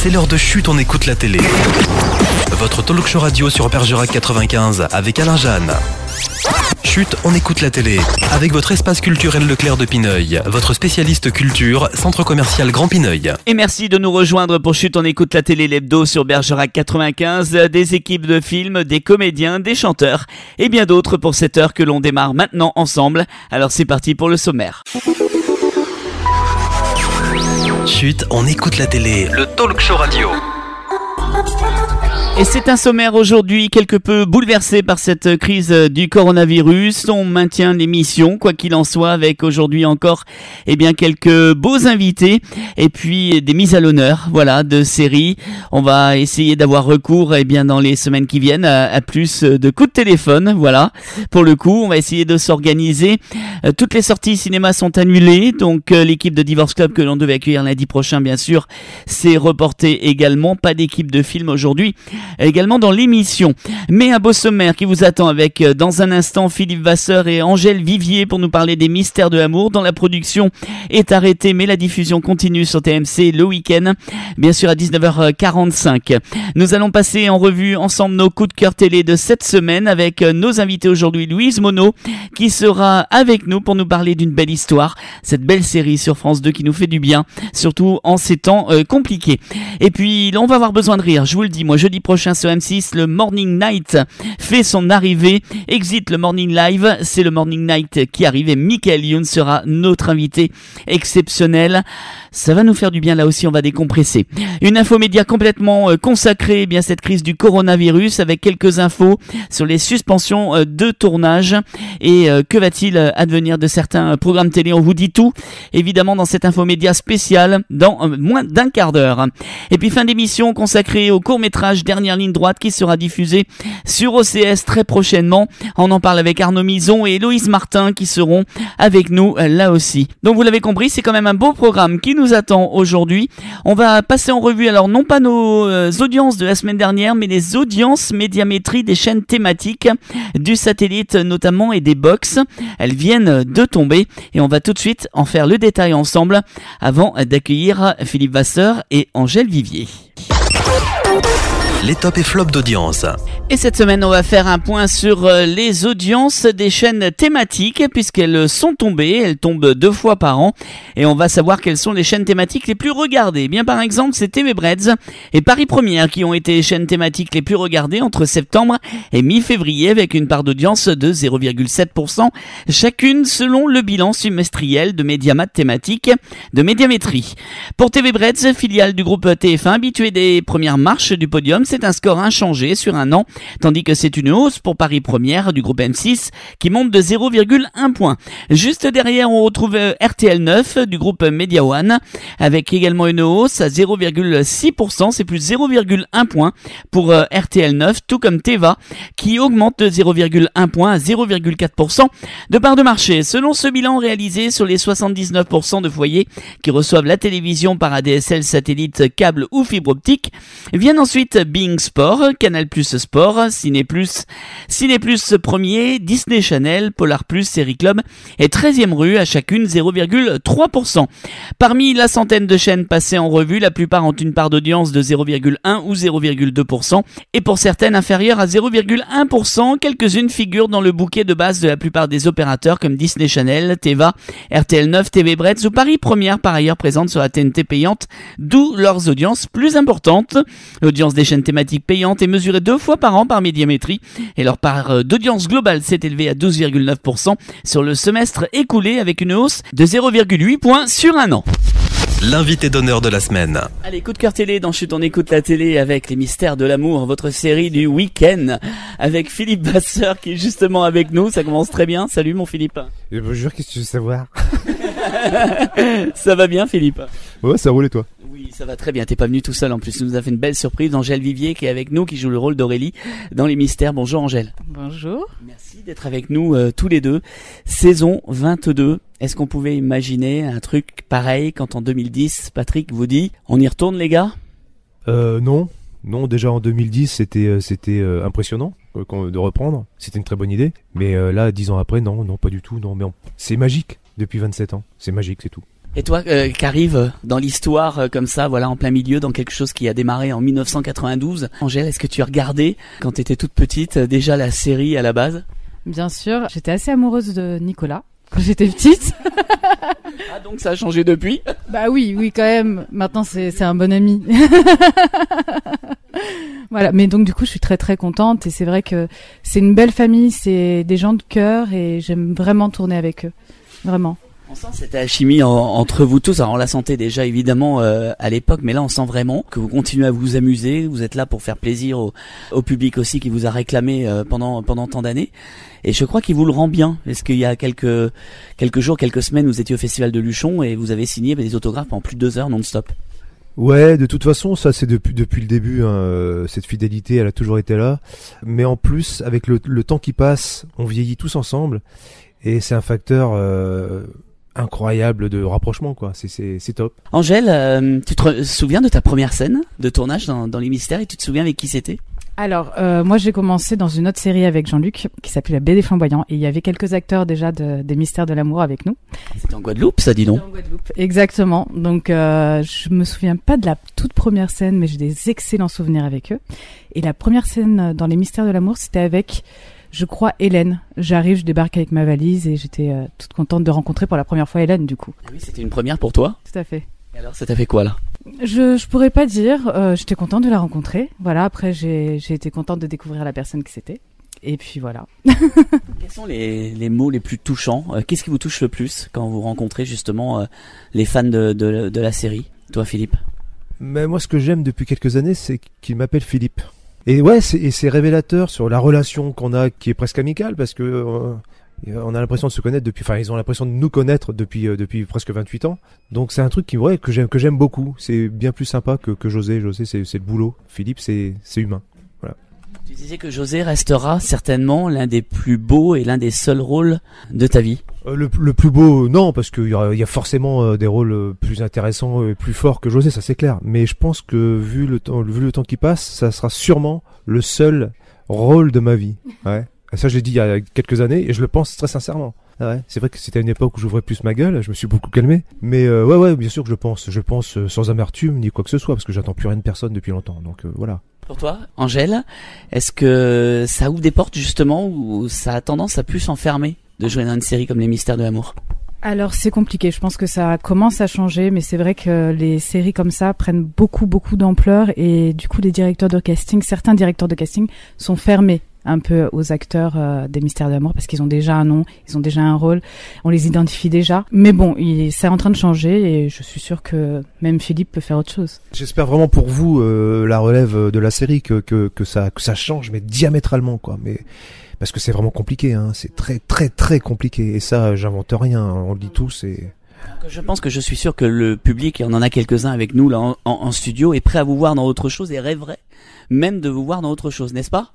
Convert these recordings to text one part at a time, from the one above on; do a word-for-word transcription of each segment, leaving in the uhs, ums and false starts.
C'est l'heure de Chut, on écoute la télé. Votre talk show radio sur Bergerac quatre-vingt-quinze avec Alain Jeanne. Chut, on écoute la télé. Avec votre espace culturel Leclerc de Pineuil, votre spécialiste culture, centre commercial Grand Pineuil. Et merci de nous rejoindre pour Chut, on écoute la télé, l'hebdo sur Bergerac quatre-vingt-quinze. Des équipes de films, des comédiens, des chanteurs et bien d'autres pour cette heure que l'on démarre maintenant ensemble. Alors c'est parti pour le sommaire. Chut, on écoute la télé. Le talk show radio. Et c'est un sommaire aujourd'hui quelque peu bouleversé par cette crise du coronavirus. On maintient l'émission, quoi qu'il en soit, avec aujourd'hui encore eh bien, quelques beaux invités et puis des mises à l'honneur voilà, de séries. On va essayer d'avoir recours eh bien, dans les semaines qui viennent à, à plus de coups de téléphone. Voilà. Pour le coup, on va essayer de s'organiser. Euh, toutes les sorties cinéma sont annulées. Donc euh, l'équipe de Divorce Club que l'on devait accueillir lundi prochain, bien sûr, s'est reportée également. Pas d'équipe de film aujourd'hui. Également dans l'émission. Mais un beau sommaire qui vous attend avec, dans un instant, Philippe Vasseur et Angèle Vivier pour nous parler des mystères de l'amour. Dans la production est arrêtée, mais la diffusion continue sur T M C le week-end, bien sûr à dix-neuf heures quarante-cinq. Nous allons passer en revue ensemble nos coups de cœur télé de cette semaine avec nos invités aujourd'hui, Louise Monod, qui sera avec nous pour nous parler d'une belle histoire, cette belle série sur France deux qui nous fait du bien, surtout en ces temps euh, compliqués. Et puis, là, on va avoir besoin de rire, je vous le dis, moi, jeudi prochain sur M six, le Morning Night fait son arrivée. Exit le Morning Live, c'est le Morning Night qui arrive et Michael Youn sera notre invité exceptionnel. Ça va nous faire du bien, là aussi on va décompresser. Une infomédia complètement euh, consacrée eh bien cette crise du coronavirus avec quelques infos sur les suspensions euh, de tournage et euh, que va-t-il euh, advenir de certains euh, programmes télé. On vous dit tout évidemment dans cette infomédia spéciale dans euh, moins d'un quart d'heure. Et puis fin d'émission consacrée au court-métrage Dernière ligne droite qui sera diffusé sur O C S très prochainement. On en parle avec Arnaud Mison et Héloïse Martin qui seront avec nous euh, là aussi. Donc vous l'avez compris, c'est quand même un beau programme qui nous nous attend aujourd'hui. On va passer en revue alors non pas nos euh, audiences de la semaine dernière, mais les audiences médiamétrie des chaînes thématiques du satellite notamment et des box. Elles viennent de tomber et on va tout de suite en faire le détail ensemble avant d'accueillir Philippe Vasseur et Angèle Vivier. Les tops et flops d'audience. Et cette semaine, on va faire un point sur les audiences des chaînes thématiques puisqu'elles sont tombées, elles tombent deux fois par an et on va savoir quelles sont les chaînes thématiques les plus regardées. Eh bien par exemple, c'est T V Breads et Paris Première qui ont été les chaînes thématiques les plus regardées entre septembre et mi-février avec une part d'audience de zéro virgule sept pour cent chacune selon le bilan semestriel de Mediamat thématique de Médiamétrie. Pour T V Breads, filiale du groupe T F un, habitué des premières marches du podium, c'est un score inchangé sur un an, tandis que c'est une hausse pour Paris Première du groupe M six qui monte de zéro virgule un point. Juste derrière, on retrouve R T L neuf du groupe Media One avec également une hausse à zéro virgule six pour cent, c'est plus zéro virgule un point pour R T L neuf, tout comme Teva qui augmente de zéro virgule un point à zéro virgule quatre pour cent de part de marché. Selon ce bilan réalisé sur les soixante-dix-neuf pour cent de foyers qui reçoivent la télévision par A D S L, satellite, câble ou fibre optique, viennent ensuite Being Sport, Canal Plus Sport, Ciné Plus, Ciné Plus Premier, Disney Channel, Polar Plus, Série Club et treizième rue à chacune zéro virgule trois pour cent. Parmi la centaine de chaînes passées en revue, la plupart ont une part d'audience de zéro virgule un ou zéro virgule deux pour cent et pour certaines inférieures à zéro virgule un pour cent. Quelques-unes figurent dans le bouquet de base de la plupart des opérateurs comme Disney Channel, Teva, R T L neuf, T V Breads ou Paris Première par ailleurs présentes sur la T N T payante, d'où leurs audiences plus importantes. L'audience des chaînes thématiques payantes est mesurée deux fois par an par Médiamétrie et leur part d'audience globale s'est élevée à douze virgule neuf pour cent sur le semestre écoulé avec une hausse de zéro virgule huit points sur un an. L'invité d'honneur de la semaine. Allez, coup de cœur télé dans Chut, on écoute la télé avec les mystères de l'amour, votre série du week-end avec Philippe Vasseur qui est justement avec nous. Ça commence très bien. Salut mon Philippe. Et bonjour, qu'est-ce que tu veux savoir? Ça va bien Philippe? Ouais, ça roule et toi? Oui, ça va très bien. T'es pas venu tout seul en plus. Tu nous as fait une belle surprise. Angèle Vivier qui est avec nous, qui joue le rôle d'Aurélie dans Les Mystères. Bonjour Angèle. Bonjour. Merci d'être avec nous euh, tous les deux. Saison vingt-deux. Est-ce qu'on pouvait imaginer un truc pareil quand en deux mille dix, Patrick vous dit on y retourne les gars? Euh non, non déjà en deux mille dix c'était euh, c'était euh, impressionnant euh, de reprendre. C'était une très bonne idée. Mais euh, là dix ans après non non pas du tout non mais on... c'est magique depuis vingt-sept ans. C'est magique c'est tout. Et toi, euh, qui arrive dans l'histoire euh, comme ça, voilà, en plein milieu, dans quelque chose qui a démarré en dix-neuf cent quatre-vingt-douze. Angèle, est-ce que tu as regardé, quand tu étais toute petite, euh, déjà la série à la base? Bien sûr, j'étais assez amoureuse de Nicolas quand j'étais petite. Ah, donc ça a changé depuis? Bah oui, oui, quand même. Maintenant, c'est, c'est un bon ami. Voilà, mais donc du coup, je suis très très contente et c'est vrai que c'est une belle famille, c'est des gens de cœur et j'aime vraiment tourner avec eux, vraiment. On sent cette alchimie en, entre vous tous. Alors on la sentait déjà évidemment euh, à l'époque, mais là on sent vraiment que vous continuez à vous amuser. Vous êtes là pour faire plaisir au, au public aussi qui vous a réclamé euh, pendant pendant tant d'années. Et je crois qu'il vous le rend bien. Est-ce qu'il y a quelques quelques jours, quelques semaines, vous étiez au Festival de Luchon et vous avez signé des autographes pendant plus de deux heures non-stop? Ouais, de toute façon, ça c'est depuis depuis le début. Hein, cette fidélité, elle a toujours été là. Mais en plus, avec le, le temps qui passe, on vieillit tous ensemble, et c'est un facteur euh, incroyable de rapprochement, quoi. C'est c'est c'est top. Angèle, euh, tu te re- souviens de ta première scène de tournage dans, dans Les Mystères et tu te souviens avec qui c'était? Alors, euh, moi j'ai commencé dans une autre série avec Jean-Luc qui s'appelait La Baie des Flamboyants et il y avait quelques acteurs déjà de, des Mystères de l'amour avec nous. C'était en Guadeloupe, ça, dis donc. En Guadeloupe, exactement. Donc euh, je me souviens pas de la toute première scène, mais j'ai des excellents souvenirs avec eux. Et la première scène dans Les Mystères de l'amour, c'était avec, je crois, Hélène. J'arrive, je débarque avec ma valise et j'étais euh, toute contente de rencontrer pour la première fois Hélène, du coup. Ah oui, c'était une première pour toi? Tout à fait. Et alors, ça t'a fait quoi là? Je je pourrais pas dire. Euh, j'étais contente de la rencontrer. Voilà. Après, j'ai j'ai été contente de découvrir la personne que c'était. Et puis voilà. Quels sont les les mots les plus touchants? euh, Qu'est-ce qui vous touche le plus quand vous rencontrez justement euh, les fans de, de de la série? Toi, Philippe? Mais moi, ce que j'aime depuis quelques années, c'est qu'il m'appelle Philippe. Et ouais, c'est, et c'est révélateur sur la relation qu'on a, qui est presque amicale, parce que euh, on a l'impression de se connaître depuis, enfin, ils ont l'impression de nous connaître depuis euh, depuis presque vingt-huit ans. Donc c'est un truc qui, ouais, que j'aime que j'aime beaucoup. C'est bien plus sympa que que José. José, c'est c'est le boulot. Philippe, c'est c'est humain. Voilà. Tu disais que José restera certainement l'un des plus beaux et l'un des seuls rôles de ta vie. Euh, le, le plus beau, non, parce qu'il y a, y a forcément euh, des rôles euh, plus intéressants et plus forts que José, ça c'est clair. Mais je pense que vu le temps, vu le temps qui passe, ça sera sûrement le seul rôle de ma vie. Ouais. Et ça, je l'ai dit il y a quelques années et je le pense très sincèrement. Ah ouais. C'est vrai que c'était une époque où j'ouvrais plus ma gueule, je me suis beaucoup calmé. Mais euh, ouais, ouais, bien sûr que je pense. Je pense euh, sans amertume ni quoi que ce soit, parce que j'attends plus rien de personne depuis longtemps. Donc euh, voilà. Pour toi, Angèle, est-ce que ça ouvre des portes justement ou ça a tendance à plus s'enfermer de jouer dans une série comme Les Mystères de l'amour? Alors c'est compliqué, je pense que ça commence à changer, mais c'est vrai que les séries comme ça prennent beaucoup beaucoup d'ampleur et du coup les directeurs de casting, certains directeurs de casting sont fermés un peu aux acteurs euh, des Mystères de l'amour parce qu'ils ont déjà un nom, ils ont déjà un rôle, on les identifie déjà. Mais bon, il, c'est en train de changer et je suis sûre que même Philippe peut faire autre chose. J'espère vraiment pour vous euh, la relève de la série que que que ça que ça change mais diamétralement quoi, mais parce que c'est vraiment compliqué, hein. C'est très très très compliqué et ça j'invente rien, on le dit tous et. Je pense que je suis sûr que le public, et on en a quelques-uns avec nous là en, en, en studio, est prêt à vous voir dans autre chose et rêverait même de vous voir dans autre chose, n'est-ce pas?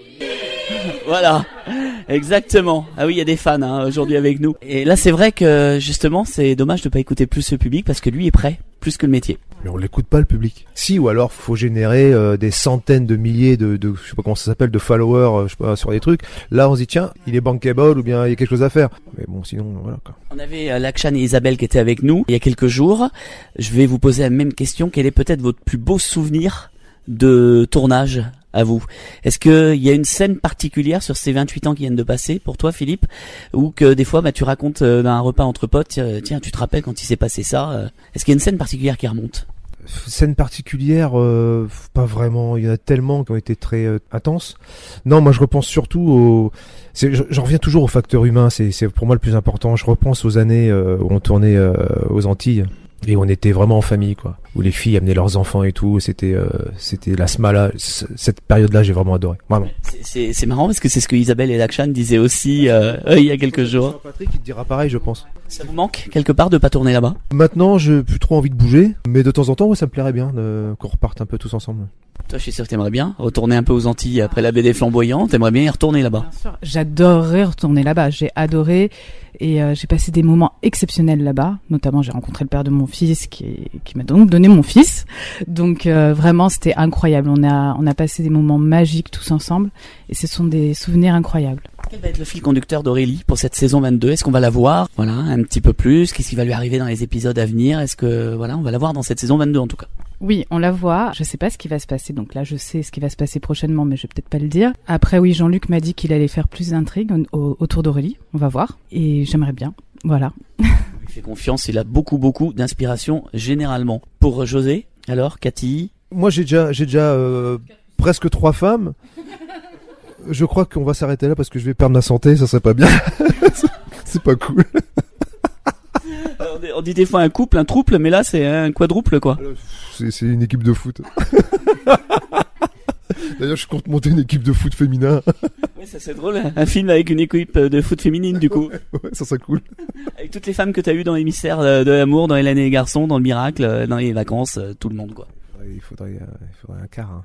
Voilà, exactement. Ah oui, il y a des fans hein, aujourd'hui avec nous. Et là, c'est vrai que justement, c'est dommage de pas écouter plus ce public parce que lui est prêt, plus que le métier. Mais on l'écoute pas le public. Si, ou alors faut générer euh, des centaines de milliers de, de, je sais pas comment ça s'appelle, de followers, euh, je sais pas, sur des trucs. Là, on se dit tiens, il est bankable ou bien il y a quelque chose à faire. Mais bon, sinon, voilà quoi. On avait euh, Lakshan et Isabelle qui étaient avec nous il y a quelques jours. Je vais vous poser la même question. Quel est peut-être votre plus beau souvenir de tournage à vous? Est-ce qu'il y a une scène particulière sur ces vingt-huit ans qui viennent de passer pour toi, Philippe, ou que des fois bah, tu racontes euh, dans un repas entre potes, euh, tiens, tu te rappelles quand il s'est passé ça euh, Est-ce qu'il y a une scène particulière qui remonte? Scène particulière, euh, pas vraiment. Il y en a tellement qui ont été très euh, intenses. Non, moi je repense surtout au. C'est, j'en reviens toujours au facteur humain. C'est, c'est pour moi le plus important. Je repense aux années euh, où on tournait euh, aux Antilles. Et on était vraiment en famille, quoi. Où les filles amenaient leurs enfants et tout. C'était, euh, c'était la smala. Cette période-là, j'ai vraiment adoré. Vraiment. C'est, c'est, c'est marrant parce que c'est ce que Isabelle et Lakshan disaient aussi euh, euh, il y a quelques jours. Patrick, il te dira pareil, je pense. Ça vous manque quelque part de pas tourner là-bas? Maintenant, j'ai plus trop envie de bouger, mais de temps en temps, ouais, ça me plairait bien de, qu'on reparte un peu tous ensemble. Toi, je suis sûr que t'aimerais bien retourner un peu aux Antilles après la baie des Flamboyants. T'aimerais bien y retourner là-bas? Bien sûr, j'adorerais retourner là-bas. J'ai adoré et euh, j'ai passé des moments exceptionnels là-bas. Notamment, j'ai rencontré le père de mon fils qui, qui m'a donc donné mon fils. Donc euh, vraiment, c'était incroyable. On a on a passé des moments magiques tous ensemble et ce sont des souvenirs incroyables. Quel va être le fil conducteur d'Aurélie pour cette saison vingt-deux? Est-ce qu'on va la voir, voilà, un petit peu plus? Qu'est-ce qui va lui arriver dans les épisodes à venir? Est-ce que, voilà, on va la voir dans cette saison vingt-deux en tout cas? Oui, on la voit. Je sais pas ce qui va se passer. Donc là, je sais ce qui va se passer prochainement, mais je vais peut-être pas le dire. Après, oui, Jean-Luc m'a dit qu'il allait faire plus d'intrigues au- autour d'Aurélie. On va voir. Et j'aimerais bien. Voilà. Il fait confiance, il a beaucoup, beaucoup d'inspiration généralement. Pour José, alors, Cathy? Moi, j'ai déjà, j'ai déjà euh, presque trois femmes. Je crois qu'on va s'arrêter là parce que je vais perdre ma santé, ça serait pas bien. C'est pas cool. Alors, on dit des fois un couple, un trouble, mais là c'est un quadruple quoi. C'est, c'est une équipe de foot. D'ailleurs, je compte monter une équipe de foot féminin. Oui, ça c'est drôle, un film avec une équipe de foot féminine du coup. Ouais, ça serait cool. Avec toutes les femmes que t'as eues dans les mystères de l'amour, dans Hélène et les garçons, dans le miracle, dans les vacances, tout le monde quoi. Ouais, il faudrait, euh, il faudrait un quart. Hein.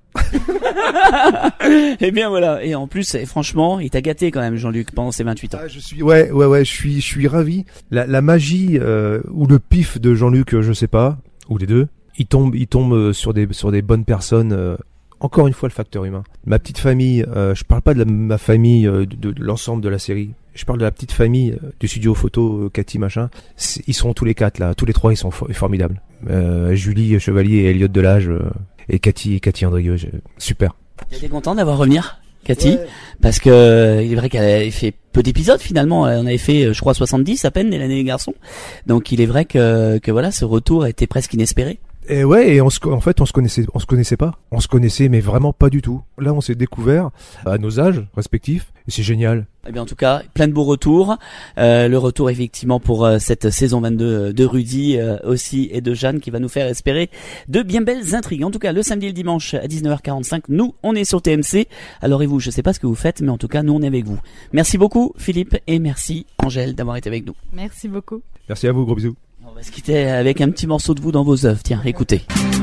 Et bien voilà, et en plus, et franchement, il t'a gâté quand même Jean-Luc pendant ses vingt-huit ans. Ah, je suis, ouais, ouais, ouais, je suis, je suis ravi. La, la magie euh, ou le pif de Jean-Luc, je sais pas, ou les deux, il tombe, il tombe euh, sur des, sur des bonnes personnes. Euh, encore une fois, le facteur humain. Ma petite famille, euh, je parle pas de la, ma famille, euh, de, de l'ensemble de la série. Je parle de la petite famille euh, du studio photo, euh, Cathy machin. C'est, ils sont tous les quatre là, tous les trois, ils sont for- formidables. Euh, Julie Chevalier et Elliot Delage. Euh, Et Cathy, Cathy Andrieux, je... super. T'es content d'avoir revenir, Cathy? Ouais. Parce que il est vrai qu'elle avait fait peu d'épisodes finalement. On avait fait, je crois, soixante-dix à peine, Hélène et les garçons. Donc il est vrai que, que voilà, ce retour était presque inespéré. Et ouais, et on se, en fait, on se connaissait, on se connaissait pas. On se connaissait, mais vraiment pas du tout. Là, on s'est découvert à nos âges respectifs, et c'est génial. Eh bien, en tout cas, plein de beaux retours. Euh, le retour, effectivement, pour euh, cette saison vingt-deux de Rudy euh, aussi et de Jeanne qui va nous faire espérer de bien belles intrigues. En tout cas, le samedi et le dimanche à dix-neuf heures quarante-cinq, nous, on est sur T M C. Alors, et vous, je sais pas ce que vous faites, mais en tout cas, nous, on est avec vous. Merci beaucoup, Philippe, et merci, Angèle, d'avoir été avec nous. Merci beaucoup. Merci à vous, gros bisous. On va se quitter avec un petit morceau de vous dans vos œuvres. Tiens, écoutez.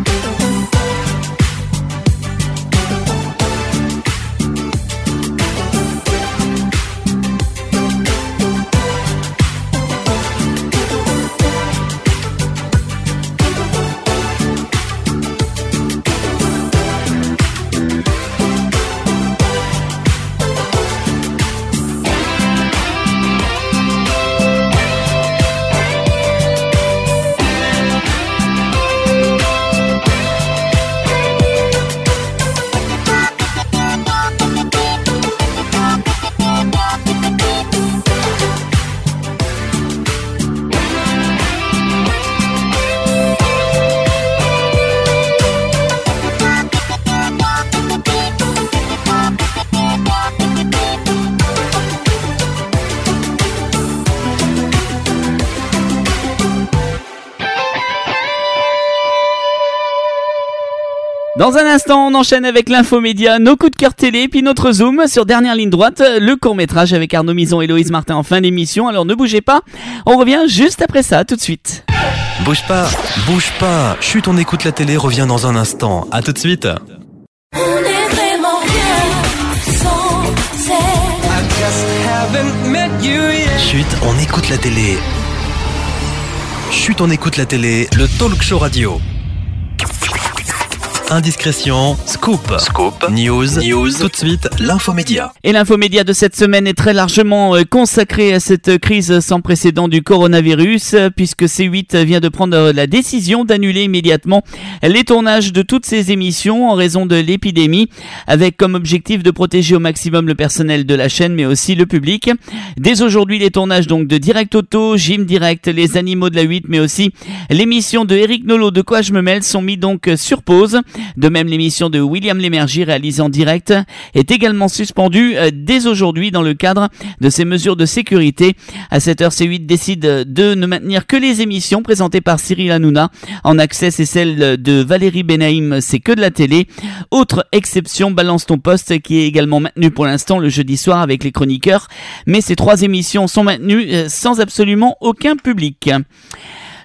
Dans un instant, on enchaîne avec l'infomédia, nos coups de cœur télé, puis notre zoom sur dernière ligne droite, le court-métrage avec Arnaud Mison et Loïse Martin en fin d'émission. Alors ne bougez pas, on revient juste après ça, tout de suite. Bouge pas, bouge pas. Chut, on écoute la télé, revient dans un instant. À tout de suite. On est vraiment rien sans elle. Chut, on écoute la télé. Chut, on écoute la télé, le talk show radio. Indiscrétion, scoop, scoop, news, news, tout de suite, l'infomédia. Et l'infomédia de cette semaine est très largement euh, consacrée à cette crise sans précédent du coronavirus, euh, puisque C huit vient de prendre la décision d'annuler immédiatement les tournages de toutes ses émissions en raison de l'épidémie, avec comme objectif de protéger au maximum le personnel de la chaîne, mais aussi le public. Dès aujourd'hui, les tournages donc de Direct Auto, Gym Direct, Les Animaux de la huit, mais aussi l'émission de Eric Nolot de Quoi je me mêle sont mis donc sur pause. De même, l'émission de William Lémergie réalisée en direct est également suspendue dès aujourd'hui dans le cadre de ces mesures de sécurité. À cette heure, C huit décide de ne maintenir que les émissions présentées par Cyril Hanouna. En accès, c'est celle de Valérie Benaïm, c'est que de la télé. Autre exception, Balance ton poste, qui est également maintenue pour l'instant le jeudi soir avec les chroniqueurs. Mais ces trois émissions sont maintenues sans absolument aucun public.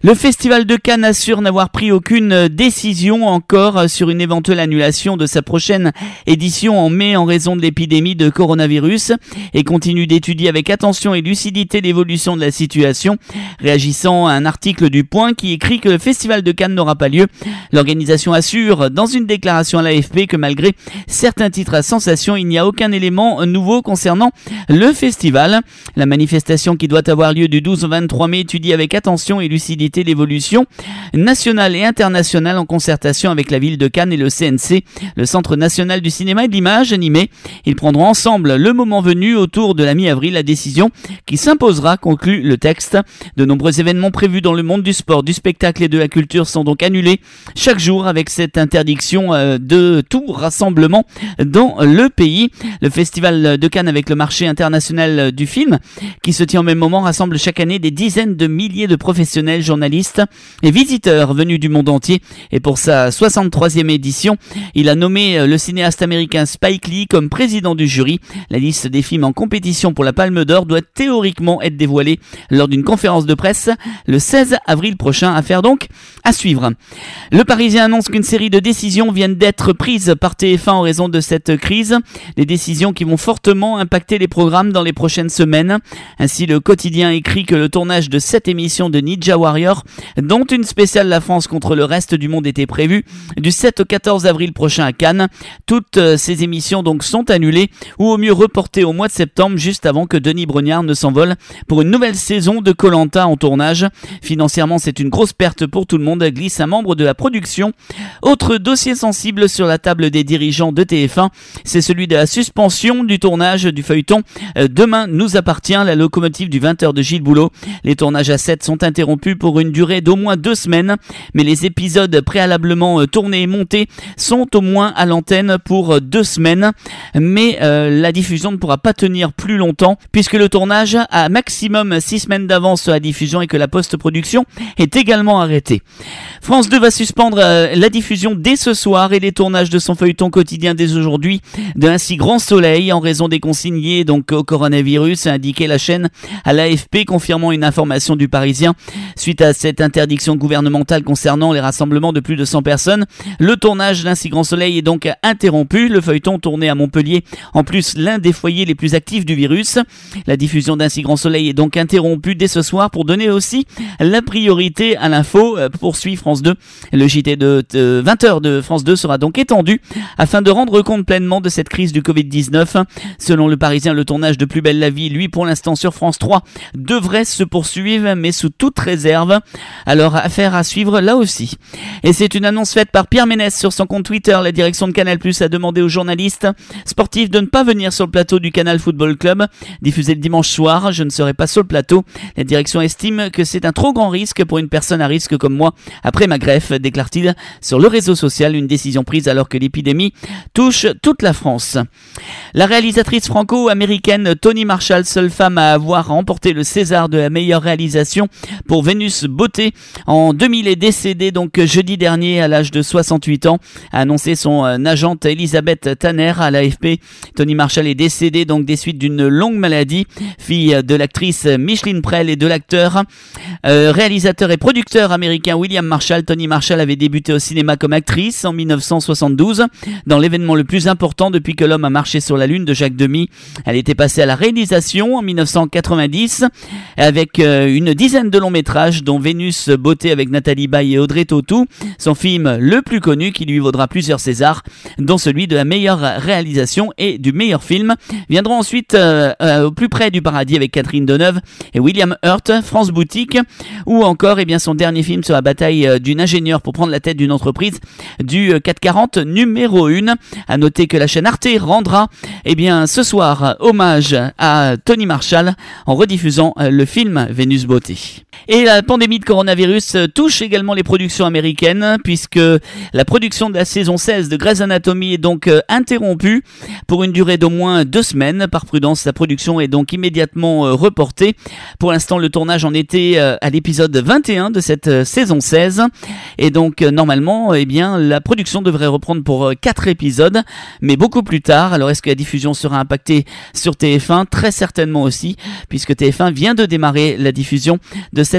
Le Festival de Cannes assure n'avoir pris aucune décision encore sur une éventuelle annulation de sa prochaine édition en mai en raison de l'épidémie de coronavirus et continue d'étudier avec attention et lucidité l'évolution de la situation. Réagissant à un article du Point qui écrit que le Festival de Cannes n'aura pas lieu, l'organisation assure dans une déclaration à l'A F P que malgré certains titres à sensation, il n'y a aucun élément nouveau concernant le festival. La manifestation qui doit avoir lieu du douze au vingt-trois mai étudie avec attention et lucidité l'évolution nationale et internationale en concertation avec la ville de Cannes et le C N C, le Centre national du cinéma et de l'image animée. Ils prendront ensemble le moment venu autour de la mi-avril la décision qui s'imposera, conclut le texte. De nombreux événements prévus dans le monde du sport, du spectacle et de la culture sont donc annulés chaque jour avec cette interdiction de tout rassemblement dans le pays. Le Festival de Cannes avec le marché international du film qui se tient au même moment rassemble chaque année des dizaines de milliers de professionnels, journalistes et visiteurs venus du monde entier. Et pour sa soixante-troisième édition, il a nommé le cinéaste américain Spike Lee comme président du jury. La liste des films en compétition pour la Palme d'Or doit théoriquement être dévoilée lors d'une conférence de presse le seize avril prochain. Affaire donc à suivre. Le Parisien annonce qu'une série de décisions viennent d'être prises par T F un en raison de cette crise. Des décisions qui vont fortement impacter les programmes dans les prochaines semaines. Ainsi, le quotidien écrit que le tournage de sept émissions de Ninja Warrior, dont une spéciale La France contre le reste du monde était prévue du sept au quatorze avril prochain à Cannes. Toutes ces émissions donc sont annulées ou au mieux reportées au mois de septembre, juste avant que Denis Brognard ne s'envole pour une nouvelle saison de Koh-Lanta en tournage. Financièrement, c'est une grosse perte pour tout le monde, glisse un membre de la production. Autre dossier sensible sur la table des dirigeants de T F un, c'est celui de la suspension du tournage du feuilleton Demain nous appartient, la locomotive du vingt heures de Gilles Boulot. Les tournages à sept sont interrompus pour une durée d'au moins deux semaines, mais les épisodes préalablement tournés et montés sont au moins à l'antenne pour deux semaines. Mais euh, la diffusion ne pourra pas tenir plus longtemps puisque le tournage a maximum six semaines d'avance sur la diffusion et que la post-production est également arrêtée. France deux va suspendre euh, la diffusion dès ce soir et les tournages de son feuilleton quotidien dès aujourd'hui de Ainsi Grand Soleil en raison des consignes liées donc au coronavirus, a indiqué la chaîne à l'A F P, confirmant une information du Parisien. Suite à cette interdiction gouvernementale concernant les rassemblements de plus de cent personnes, le tournage d'Ainsi Grand Soleil est donc interrompu. Le feuilleton tourné à Montpellier, en plus l'un des foyers les plus actifs du virus. La diffusion d'Ainsi Grand Soleil est donc interrompue dès ce soir pour donner aussi la priorité à l'info, poursuit France deux. Le J T de vingt heures de France deux sera donc étendu afin de rendre compte pleinement de cette crise du covid dix-neuf. Selon le Parisien, le tournage de Plus belle la vie, lui pour l'instant sur France trois, devrait se poursuivre mais sous toute réserve. Alors affaire à suivre là aussi. Et c'est une annonce faite par Pierre Ménès sur son compte Twitter. La direction de Canal+ a demandé aux journalistes sportifs de ne pas venir sur le plateau du Canal Football Club. Diffusé le dimanche soir, je ne serai pas sur le plateau. La direction estime que c'est un trop grand risque pour une personne à risque comme moi après ma greffe, déclare-t-il sur le réseau social. Une décision prise alors que l'épidémie touche toute la France. La réalisatrice franco-américaine Toni Marshall, seule femme à avoir remporté le César de la meilleure réalisation pour Vénus Beauté en deux mille, est décédée donc jeudi dernier à l'âge de soixante-huit ans, a annoncé son agente Elisabeth Tanner à l'A F P. Toni Marshall est décédée donc des suites d'une longue maladie. Fille de l'actrice Micheline Prel et de l'acteur, euh, réalisateur et producteur américain William Marshall, Toni Marshall avait débuté au cinéma comme actrice en mille neuf cent soixante-douze dans l'événement le plus important depuis que l'homme a marché sur la lune de Jacques Demy. Elle était passée à la réalisation en mille neuf cent quatre-vingt-dix avec euh, une dizaine de longs métrages dont Vénus Beauté avec Nathalie Baye et Audrey Tautou, son film le plus connu qui lui vaudra plusieurs Césars, dont celui de la meilleure réalisation et du meilleur film. Viendront ensuite euh, euh, au plus près du paradis avec Catherine Deneuve et William Hurt, France Boutique, ou encore eh bien, son dernier film sur la bataille euh, d'une ingénieure pour prendre la tête d'une entreprise du euh, quatre cent quarante numéro un. À noter que la chaîne Arte rendra eh bien, ce soir hommage à Toni Marshall en rediffusant euh, le film Vénus Beauté. Et la pandémie de coronavirus touche également les productions américaines puisque la production de la saison seize de Grey's Anatomy est donc euh, interrompue pour une durée d'au moins deux semaines. Par prudence, la production est donc immédiatement euh, reportée. Pour l'instant, le tournage en était euh, à l'épisode vingt et un de cette euh, saison seize et donc euh, normalement, eh bien, la production devrait reprendre pour euh, quatre épisodes, mais beaucoup plus tard. Alors est-ce que la diffusion sera impactée sur T F un? Très certainement aussi, puisque T F un vient de démarrer la diffusion de cette saison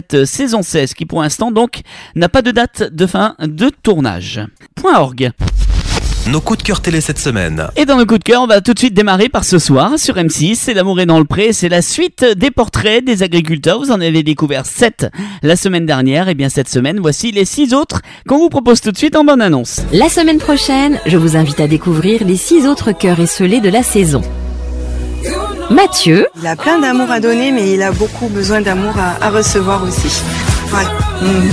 saison seize qui pour l'instant donc n'a pas de date de fin de tournage. Point org. Nos coups de cœur télé cette semaine. Et dans nos coups de cœur, on va tout de suite démarrer par ce soir sur M six. C'est L'amour est dans le pré. C'est la suite des portraits des agriculteurs. Vous en avez découvert sept la semaine dernière. Et bien cette semaine, voici les six autres qu'on vous propose tout de suite en bonne annonce. La semaine prochaine, je vous invite à découvrir les six autres cœurs esselés de la saison. Mathieu. Il a plein d'amour à donner, mais il a beaucoup besoin d'amour à, à recevoir aussi. Ouais. Mmh.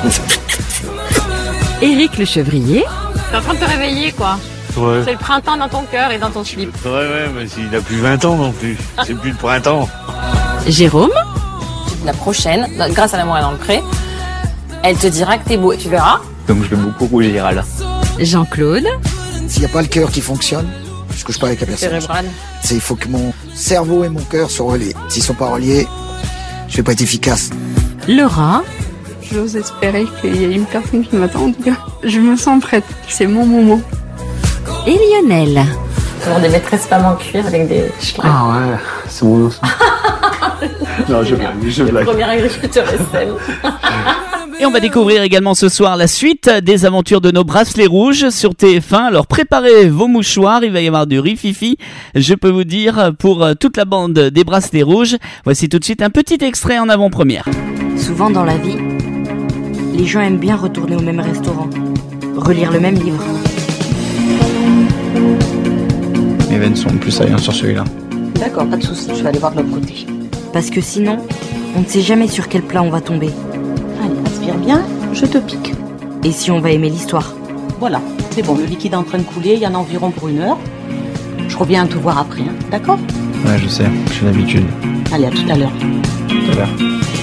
Éric le chevrier. T'es en train de te réveiller, quoi. Ouais. C'est le printemps dans ton cœur et dans ton slip. Ouais, ouais, mais il a plus vingt ans non plus. C'est plus le printemps. Jérôme. La prochaine, grâce à l'amour est dans le pré, elle te dira que t'es beau et tu verras. Donc je vais beaucoup rougir là. Jean-Claude. S'il n'y a pas le cœur qui fonctionne, parce que je parle avec la personne. Cérébral. C'est, il faut que mon cerveau et mon cœur soient reliés. S'ils sont pas reliés, je vais pas être efficace. Laura. J'ose espérer qu'il y a une personne qui m'attend, en tout cas. Je me sens prête. C'est mon moment. Et Lionel. Toujours des maîtresses femmes en cuir avec des cheveux. Ah ouais, c'est mon os. Non, je blague, je blague. Premier agriculteur S M. Et on va découvrir également ce soir la suite des aventures de nos bracelets rouges sur T F un. Alors préparez vos mouchoirs, il va y avoir du rififi, je peux vous dire, pour toute la bande des bracelets rouges. Voici tout de suite un petit extrait en avant-première. Souvent dans la vie, les gens aiment bien retourner au même restaurant, relire le même livre. Mes veines sont plus saillantes sur celui-là. D'accord, pas de soucis, je vais aller voir de l'autre côté. Parce que sinon, on ne sait jamais sur quel plat on va tomber. Allez, aspire bien, je te pique. Et si on va aimer l'histoire? Voilà, c'est bon, le liquide est en train de couler, il y en a environ pour une heure. Je reviens te voir après, hein, d'accord? Ouais, je sais, j'ai l'habitude. Allez, à tout à l'heure. Tout à l'heure.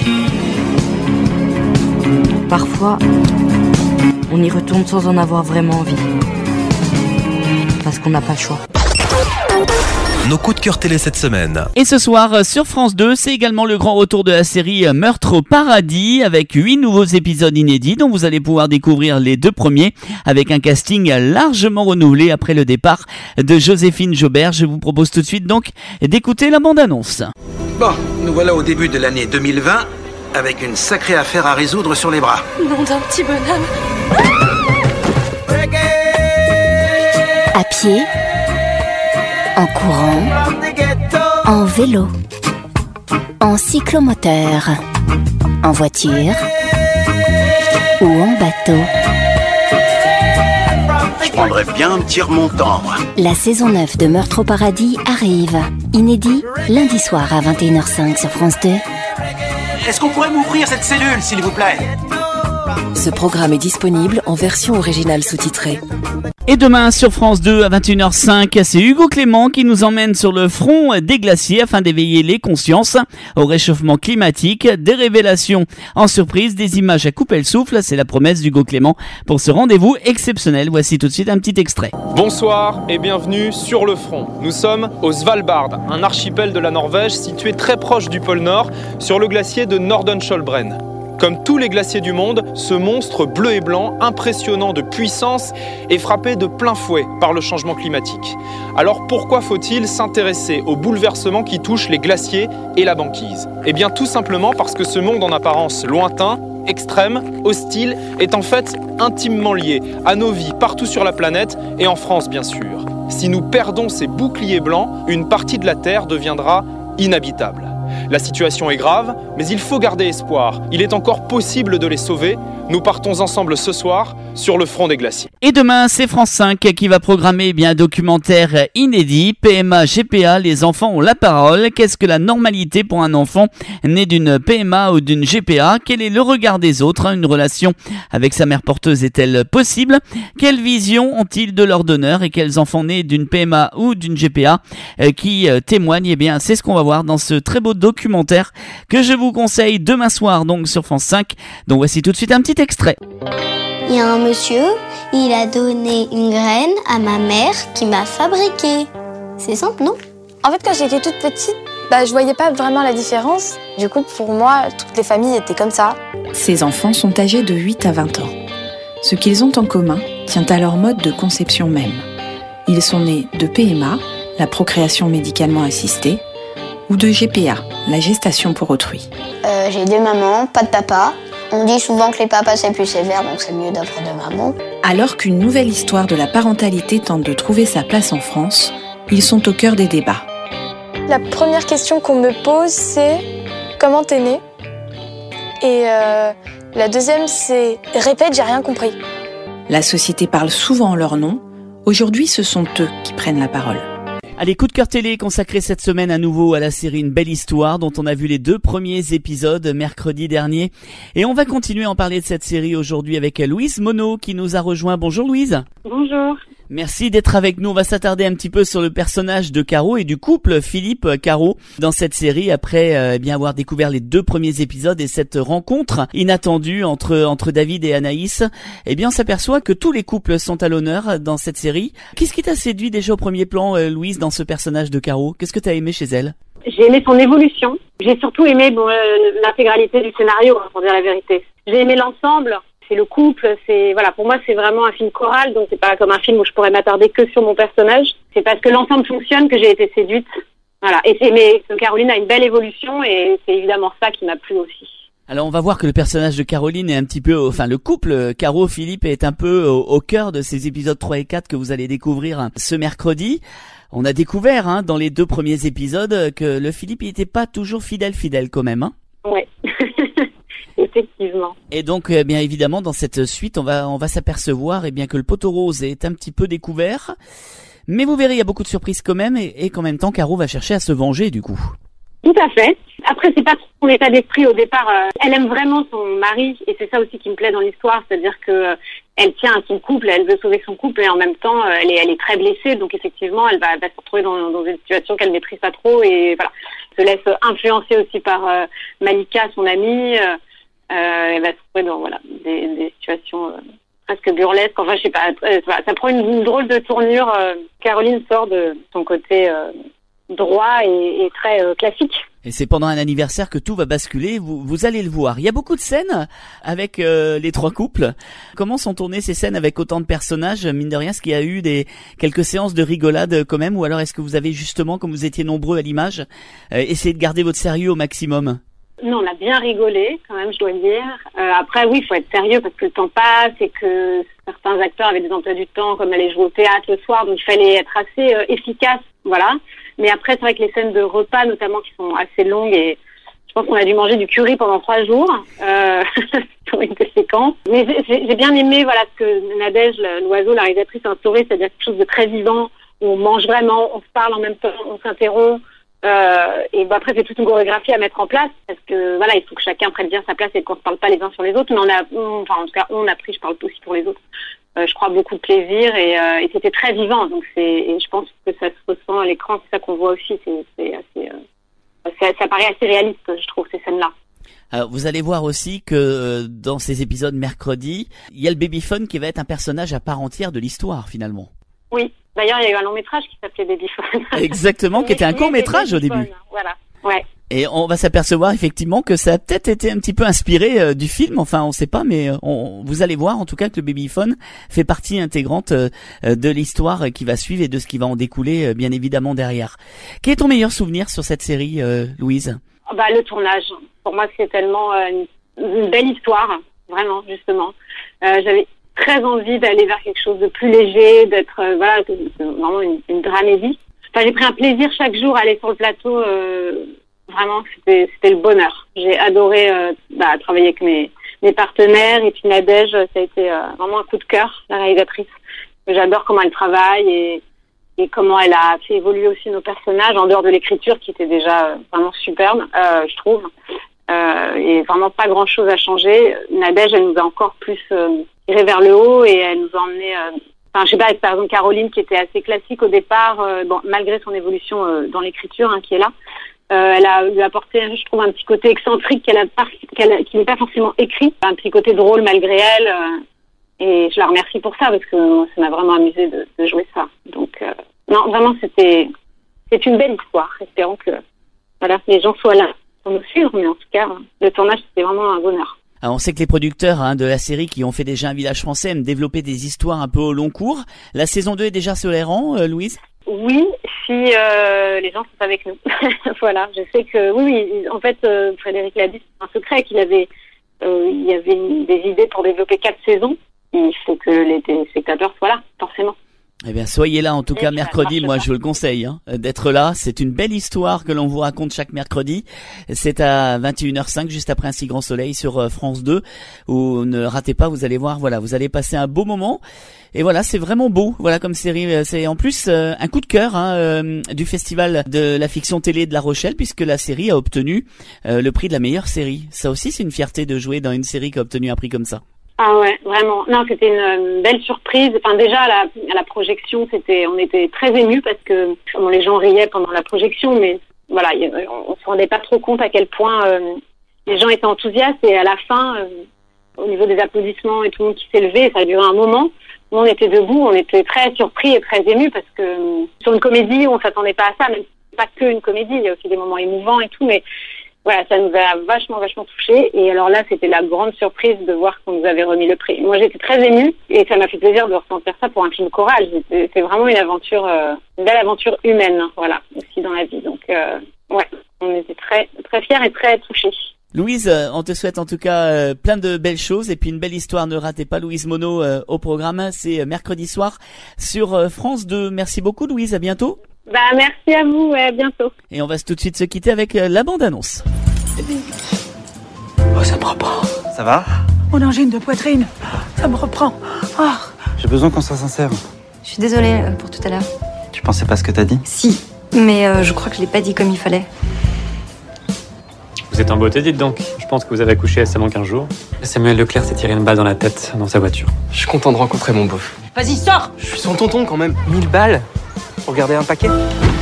Parfois, on y retourne sans en avoir vraiment envie. Parce qu'on n'a pas le choix. Nos coups de cœur télé cette semaine. Et ce soir sur France deux, c'est également le grand retour de la série Meurtre au paradis avec huit nouveaux épisodes inédits dont vous allez pouvoir découvrir les deux premiers avec un casting largement renouvelé après le départ de Joséphine Jobert. Je vous propose tout de suite donc d'écouter la bande-annonce. Bon, nous voilà au début de l'année deux mille vingt avec une sacrée affaire à résoudre sur les bras. Nom d'un petit bonhomme. À pied, en courant, en vélo, en cyclomoteur, en voiture ou en bateau. Je prendrais bien un petit remontant, moi. La saison neuf de Meurtre au paradis arrive. Inédit, lundi soir à vingt et une heures cinq sur France deux. Est-ce qu'on pourrait m'ouvrir cette cellule, s'il vous plaît? Ce programme est disponible en version originale sous-titrée. Et demain sur France deux à vingt et une heures cinq, c'est Hugo Clément qui nous emmène sur le front des glaciers afin d'éveiller les consciences au réchauffement climatique. Des révélations en surprise, des images à couper le souffle, c'est la promesse d'Hugo Clément pour ce rendez-vous exceptionnel. Voici tout de suite un petit extrait. Bonsoir et bienvenue sur le front. Nous sommes au Svalbard, un archipel de la Norvège situé très proche du pôle Nord, sur le glacier de Nordenskjoldbreen. Comme tous les glaciers du monde, ce monstre bleu et blanc, impressionnant de puissance, est frappé de plein fouet par le changement climatique. Alors pourquoi faut-il s'intéresser aux bouleversements qui touchent les glaciers et la banquise? Eh bien tout simplement parce que ce monde en apparence lointain, extrême, hostile, est en fait intimement lié à nos vies partout sur la planète et en France bien sûr. Si nous perdons ces boucliers blancs, une partie de la Terre deviendra inhabitable. La situation est grave, mais il faut garder espoir. Il est encore possible de les sauver. Nous partons ensemble ce soir sur le front des glaciers. Et demain, c'est France cinq qui va programmer eh bien, un documentaire inédit. P M A, G P A, les enfants ont la parole. Qu'est-ce que la normalité pour un enfant né d'une P M A ou d'une G P A? Quel est le regard des autres? Une relation avec sa mère porteuse est-elle possible? Quelle vision ont-ils de leur donneur? Et quels enfants nés d'une P M A ou d'une G P A euh, qui euh, témoignent? Eh bien, c'est ce qu'on va voir dans ce très beau documentaire que je vous conseille demain soir donc sur France cinq. Donc voici tout de suite un petit extrait. Il y a un monsieur, il a donné une graine à ma mère qui m'a fabriqué. C'est simple, non? En fait, quand j'étais toute petite, bah, je voyais pas vraiment la différence. Du coup, pour moi, toutes les familles étaient comme ça. Ces enfants sont âgés de huit à vingt ans. Ce qu'ils ont en commun tient à leur mode de conception même. Ils sont nés de P M A, la procréation médicalement assistée, ou de G P A, la gestation pour autrui. Euh, j'ai des mamans, pas de papa. On dit souvent que les papas c'est plus sévère, donc c'est mieux d'avoir de maman. Alors qu'une nouvelle histoire de la parentalité tente de trouver sa place en France, ils sont au cœur des débats. La première question qu'on me pose, c'est comment t'es née ? Et euh, la deuxième, c'est répète, j'ai rien compris. La société parle souvent en leur nom. Aujourd'hui, ce sont eux qui prennent la parole. Allez, coup de cœur télé consacré cette semaine à nouveau à la série Une belle histoire dont on a vu les deux premiers épisodes mercredi dernier. Et on va continuer à en parler de cette série aujourd'hui avec Louise Monod qui nous a rejoint. Bonjour Louise. Bonjour. Merci d'être avec nous. On va s'attarder un petit peu sur le personnage de Caro et du couple Philippe-Caro dans cette série après euh, eh bien avoir découvert les deux premiers épisodes et cette rencontre inattendue entre entre David et Anaïs. Eh bien, on s'aperçoit que tous les couples sont à l'honneur dans cette série. Qu'est-ce qui t'a séduit déjà au premier plan, euh, Louise, dans ce personnage de Caro ? Qu'est-ce que t'as aimé chez elle ? J'ai aimé son évolution. J'ai surtout aimé bon, euh, l'intégralité du scénario, hein, pour dire la vérité. J'ai aimé l'ensemble. C'est le couple, c'est voilà, pour moi c'est vraiment un film choral, donc c'est pas comme un film où je pourrais m'attarder que sur mon personnage. C'est parce que l'ensemble fonctionne que j'ai été séduite. Voilà, et c'est mais Caroline a une belle évolution et c'est évidemment ça qui m'a plu aussi. Alors on va voir que le personnage de Caroline est un petit peu, enfin le couple Caro-Philippe est un peu au, au cœur de ces épisodes trois et quatre que vous allez découvrir ce mercredi. On a découvert hein, dans les deux premiers épisodes que le Philippe il était pas toujours fidèle fidèle quand même. Hein. Ouais. Effectivement. Et donc, eh bien évidemment, dans cette suite, on va on va s'apercevoir, eh bien que le poteau rose est un petit peu découvert, mais vous verrez, il y a beaucoup de surprises quand même, et, et qu'en même temps, Caro va chercher à se venger du coup. Tout à fait. Après, c'est pas son état d'esprit au départ. Euh, elle aime vraiment son mari, et c'est ça aussi qui me plaît dans l'histoire, c'est-à-dire que euh, elle tient à son couple, elle veut sauver son couple, et en même temps, euh, elle est elle est très blessée, donc effectivement, elle va, elle va se retrouver dans, dans une situation qu'elle maîtrise pas trop, et voilà, se laisse influencer aussi par euh, Malika, son amie. Euh, Euh, elle va se trouver dans voilà des, des situations euh, presque burlesques. Enfin, je sais pas, euh, ça prend une, une drôle de tournure. Euh, Caroline sort de son côté euh, droit et, et très euh, classique. Et c'est pendant un anniversaire que tout va basculer. Vous, vous allez le voir. Il y a beaucoup de scènes avec euh, les trois couples. Comment sont tournées ces scènes avec autant de personnages ? Mine de rien, est-ce qu'il y a eu des quelques séances de rigolade quand même, ou alors est-ce que vous avez justement, comme vous étiez nombreux à l'image, euh, essayé de garder votre sérieux au maximum ? Non, on a bien rigolé, quand même, je dois le dire. Euh, après, oui, il faut être sérieux parce que le temps passe et que certains acteurs avaient des emplois du temps, comme aller jouer au théâtre le soir, donc il fallait être assez euh, efficace, voilà. Mais après, c'est vrai que les scènes de repas, notamment, qui sont assez longues, et je pense qu'on a dû manger du curry pendant trois jours euh, sur une des séquences. Mais j'ai, j'ai bien aimé, voilà, ce que Nadège, l'oiseau, la réalisatrice, a instauré, c'est-à-dire quelque chose de très vivant, où on mange vraiment, on se parle en même temps, on s'interrompt. Euh, et bah après c'est toute une chorégraphie à mettre en place parce que voilà, il faut que chacun prenne bien sa place et qu'on se parle pas les uns sur les autres, mais on a on, enfin en tout cas on a pris, je parle aussi pour les autres, euh, je crois beaucoup de plaisir et, euh, et c'était très vivant, donc c'est et je pense que ça se ressent à l'écran, c'est ça qu'on voit aussi, c'est, c'est assez euh, c'est, ça paraît assez réaliste, je trouve, ces scènes là. Alors, vous allez voir aussi que euh, dans ces épisodes mercredi, il y a le Babyphone qui va être un personnage à part entière de l'histoire finalement. Oui, d'ailleurs, il y a eu un long métrage qui s'appelait Babyphone. Exactement, qui était un court métrage au début. Voilà, ouais. Et on va s'apercevoir effectivement que ça a peut-être été un petit peu inspiré euh, du film. Enfin, on sait pas, mais on, vous allez voir en tout cas que le Babyphone fait partie intégrante euh, de l'histoire qui va suivre et de ce qui va en découler euh, bien évidemment derrière. Quel est ton meilleur souvenir sur cette série, euh, Louise ? Bah, le tournage. Pour moi, c'est tellement euh, une, une belle histoire, vraiment, justement. Euh, j'avais très envie d'aller vers quelque chose de plus léger, d'être euh, voilà, vraiment une, une dramédie. Enfin, j'ai pris un plaisir chaque jour à aller sur le plateau. Euh, vraiment, c'était, c'était le bonheur. J'ai adoré euh, bah, travailler avec mes, mes partenaires. Et puis Nadège, ça a été euh, vraiment un coup de cœur, la réalisatrice. J'adore comment elle travaille et, et comment elle a fait évoluer aussi nos personnages en dehors de l'écriture qui était déjà euh, vraiment superbe, euh, je trouve. Euh, et vraiment pas grand-chose à changer. Nadège, elle nous a encore plus euh, tiré vers le haut et elle nous a emmené. Euh, enfin, je sais pas, par exemple Caroline qui était assez classique au départ, euh, bon, malgré son évolution euh, dans l'écriture hein, qui est là, euh, elle a lui apporté, je trouve, un petit côté excentrique qu'elle a pas, qu'elle a, qui n'est pas forcément écrit, un petit côté drôle malgré elle. Euh, et je la remercie pour ça parce que moi, ça m'a vraiment amusé de, de jouer ça. Donc euh, non, vraiment c'était c'est une belle histoire. Espérons que voilà les gens soient là pour nous suivre, mais en tout cas le tournage c'était vraiment un bonheur. Alors on sait que les producteurs hein, de la série qui ont fait déjà Un village français aiment développer des histoires un peu au long cours. La saison deux est déjà sur les rangs, euh, Louise ? oui, si euh, les gens sont avec nous. Voilà, je sais que oui, oui en fait, euh, Frédéric l'a dit, c'est un secret qu'il avait, euh, il y avait une, des idées pour développer quatre saisons. Il faut que les téléspectateurs soient là, forcément. Eh bien, soyez là en tout Et cas mercredi. Moi, pas. je vous le conseille hein, d'être là. C'est une belle histoire que l'on vous raconte chaque mercredi. C'est à vingt et une heures cinq, juste après Un si grand soleil sur France deux. Où ne ratez pas, vous allez voir. Voilà, vous allez passer un beau moment. Et voilà, c'est vraiment beau. Voilà, comme série, c'est en plus euh, un coup de cœur hein, euh, du Festival de la fiction télé de La Rochelle, puisque la série a obtenu euh, le prix de la meilleure série. Ça aussi, c'est une fierté de jouer dans une série qui a obtenu un prix comme ça. Ah ouais, vraiment. Non, c'était une, une belle surprise. Enfin, déjà à la, à la projection, c'était, on était très émus parce que bon, les gens riaient pendant la projection, mais voilà, y, on, on se rendait pas trop compte à quel point euh, les gens étaient enthousiastes. Et à la fin, euh, au niveau des applaudissements et tout le monde qui s'est levé, ça a duré un moment. Nous, on était debout, on était très surpris et très émus parce que euh, sur une comédie, on s'attendait pas à ça. Même pas que une comédie, il y a aussi des moments émouvants et tout, mais voilà, ça nous a vachement, vachement touchés. Et alors là, c'était la grande surprise de voir qu'on nous avait remis le prix. Moi, j'étais très émue et ça m'a fait plaisir de ressentir ça pour un film choral. C'est, c'est vraiment une aventure, euh, une belle aventure humaine, hein, voilà, aussi dans la vie. Donc, euh, ouais, on était très, très fiers et très touchés. Louise, on te souhaite en tout cas euh, plein de belles choses et puis une belle histoire. Ne ratez pas Louise Monod euh, au programme. C'est mercredi soir sur euh, France deux. Merci beaucoup Louise, à bientôt. Bah merci à vous, ouais, à bientôt. Et on va tout de suite se quitter avec euh, la bande-annonce. Oh, ça me reprend. Ça va? Mon angine de poitrine, ça me reprend. Oh. J'ai besoin qu'on soit sincère. Je suis désolée euh, pour tout à l'heure. Tu pensais pas ce que t'as dit? Si, mais euh, je crois que je l'ai pas dit comme il fallait. Vous êtes en beauté, dites donc. Je pense que vous avez accouché assez long quinze jours. Samuel Leclerc s'est tiré une balle dans la tête dans sa voiture. Je suis content de rencontrer mon beauf. Vas-y, sors! Je suis son tonton quand même. Mille balles pour garder un paquet.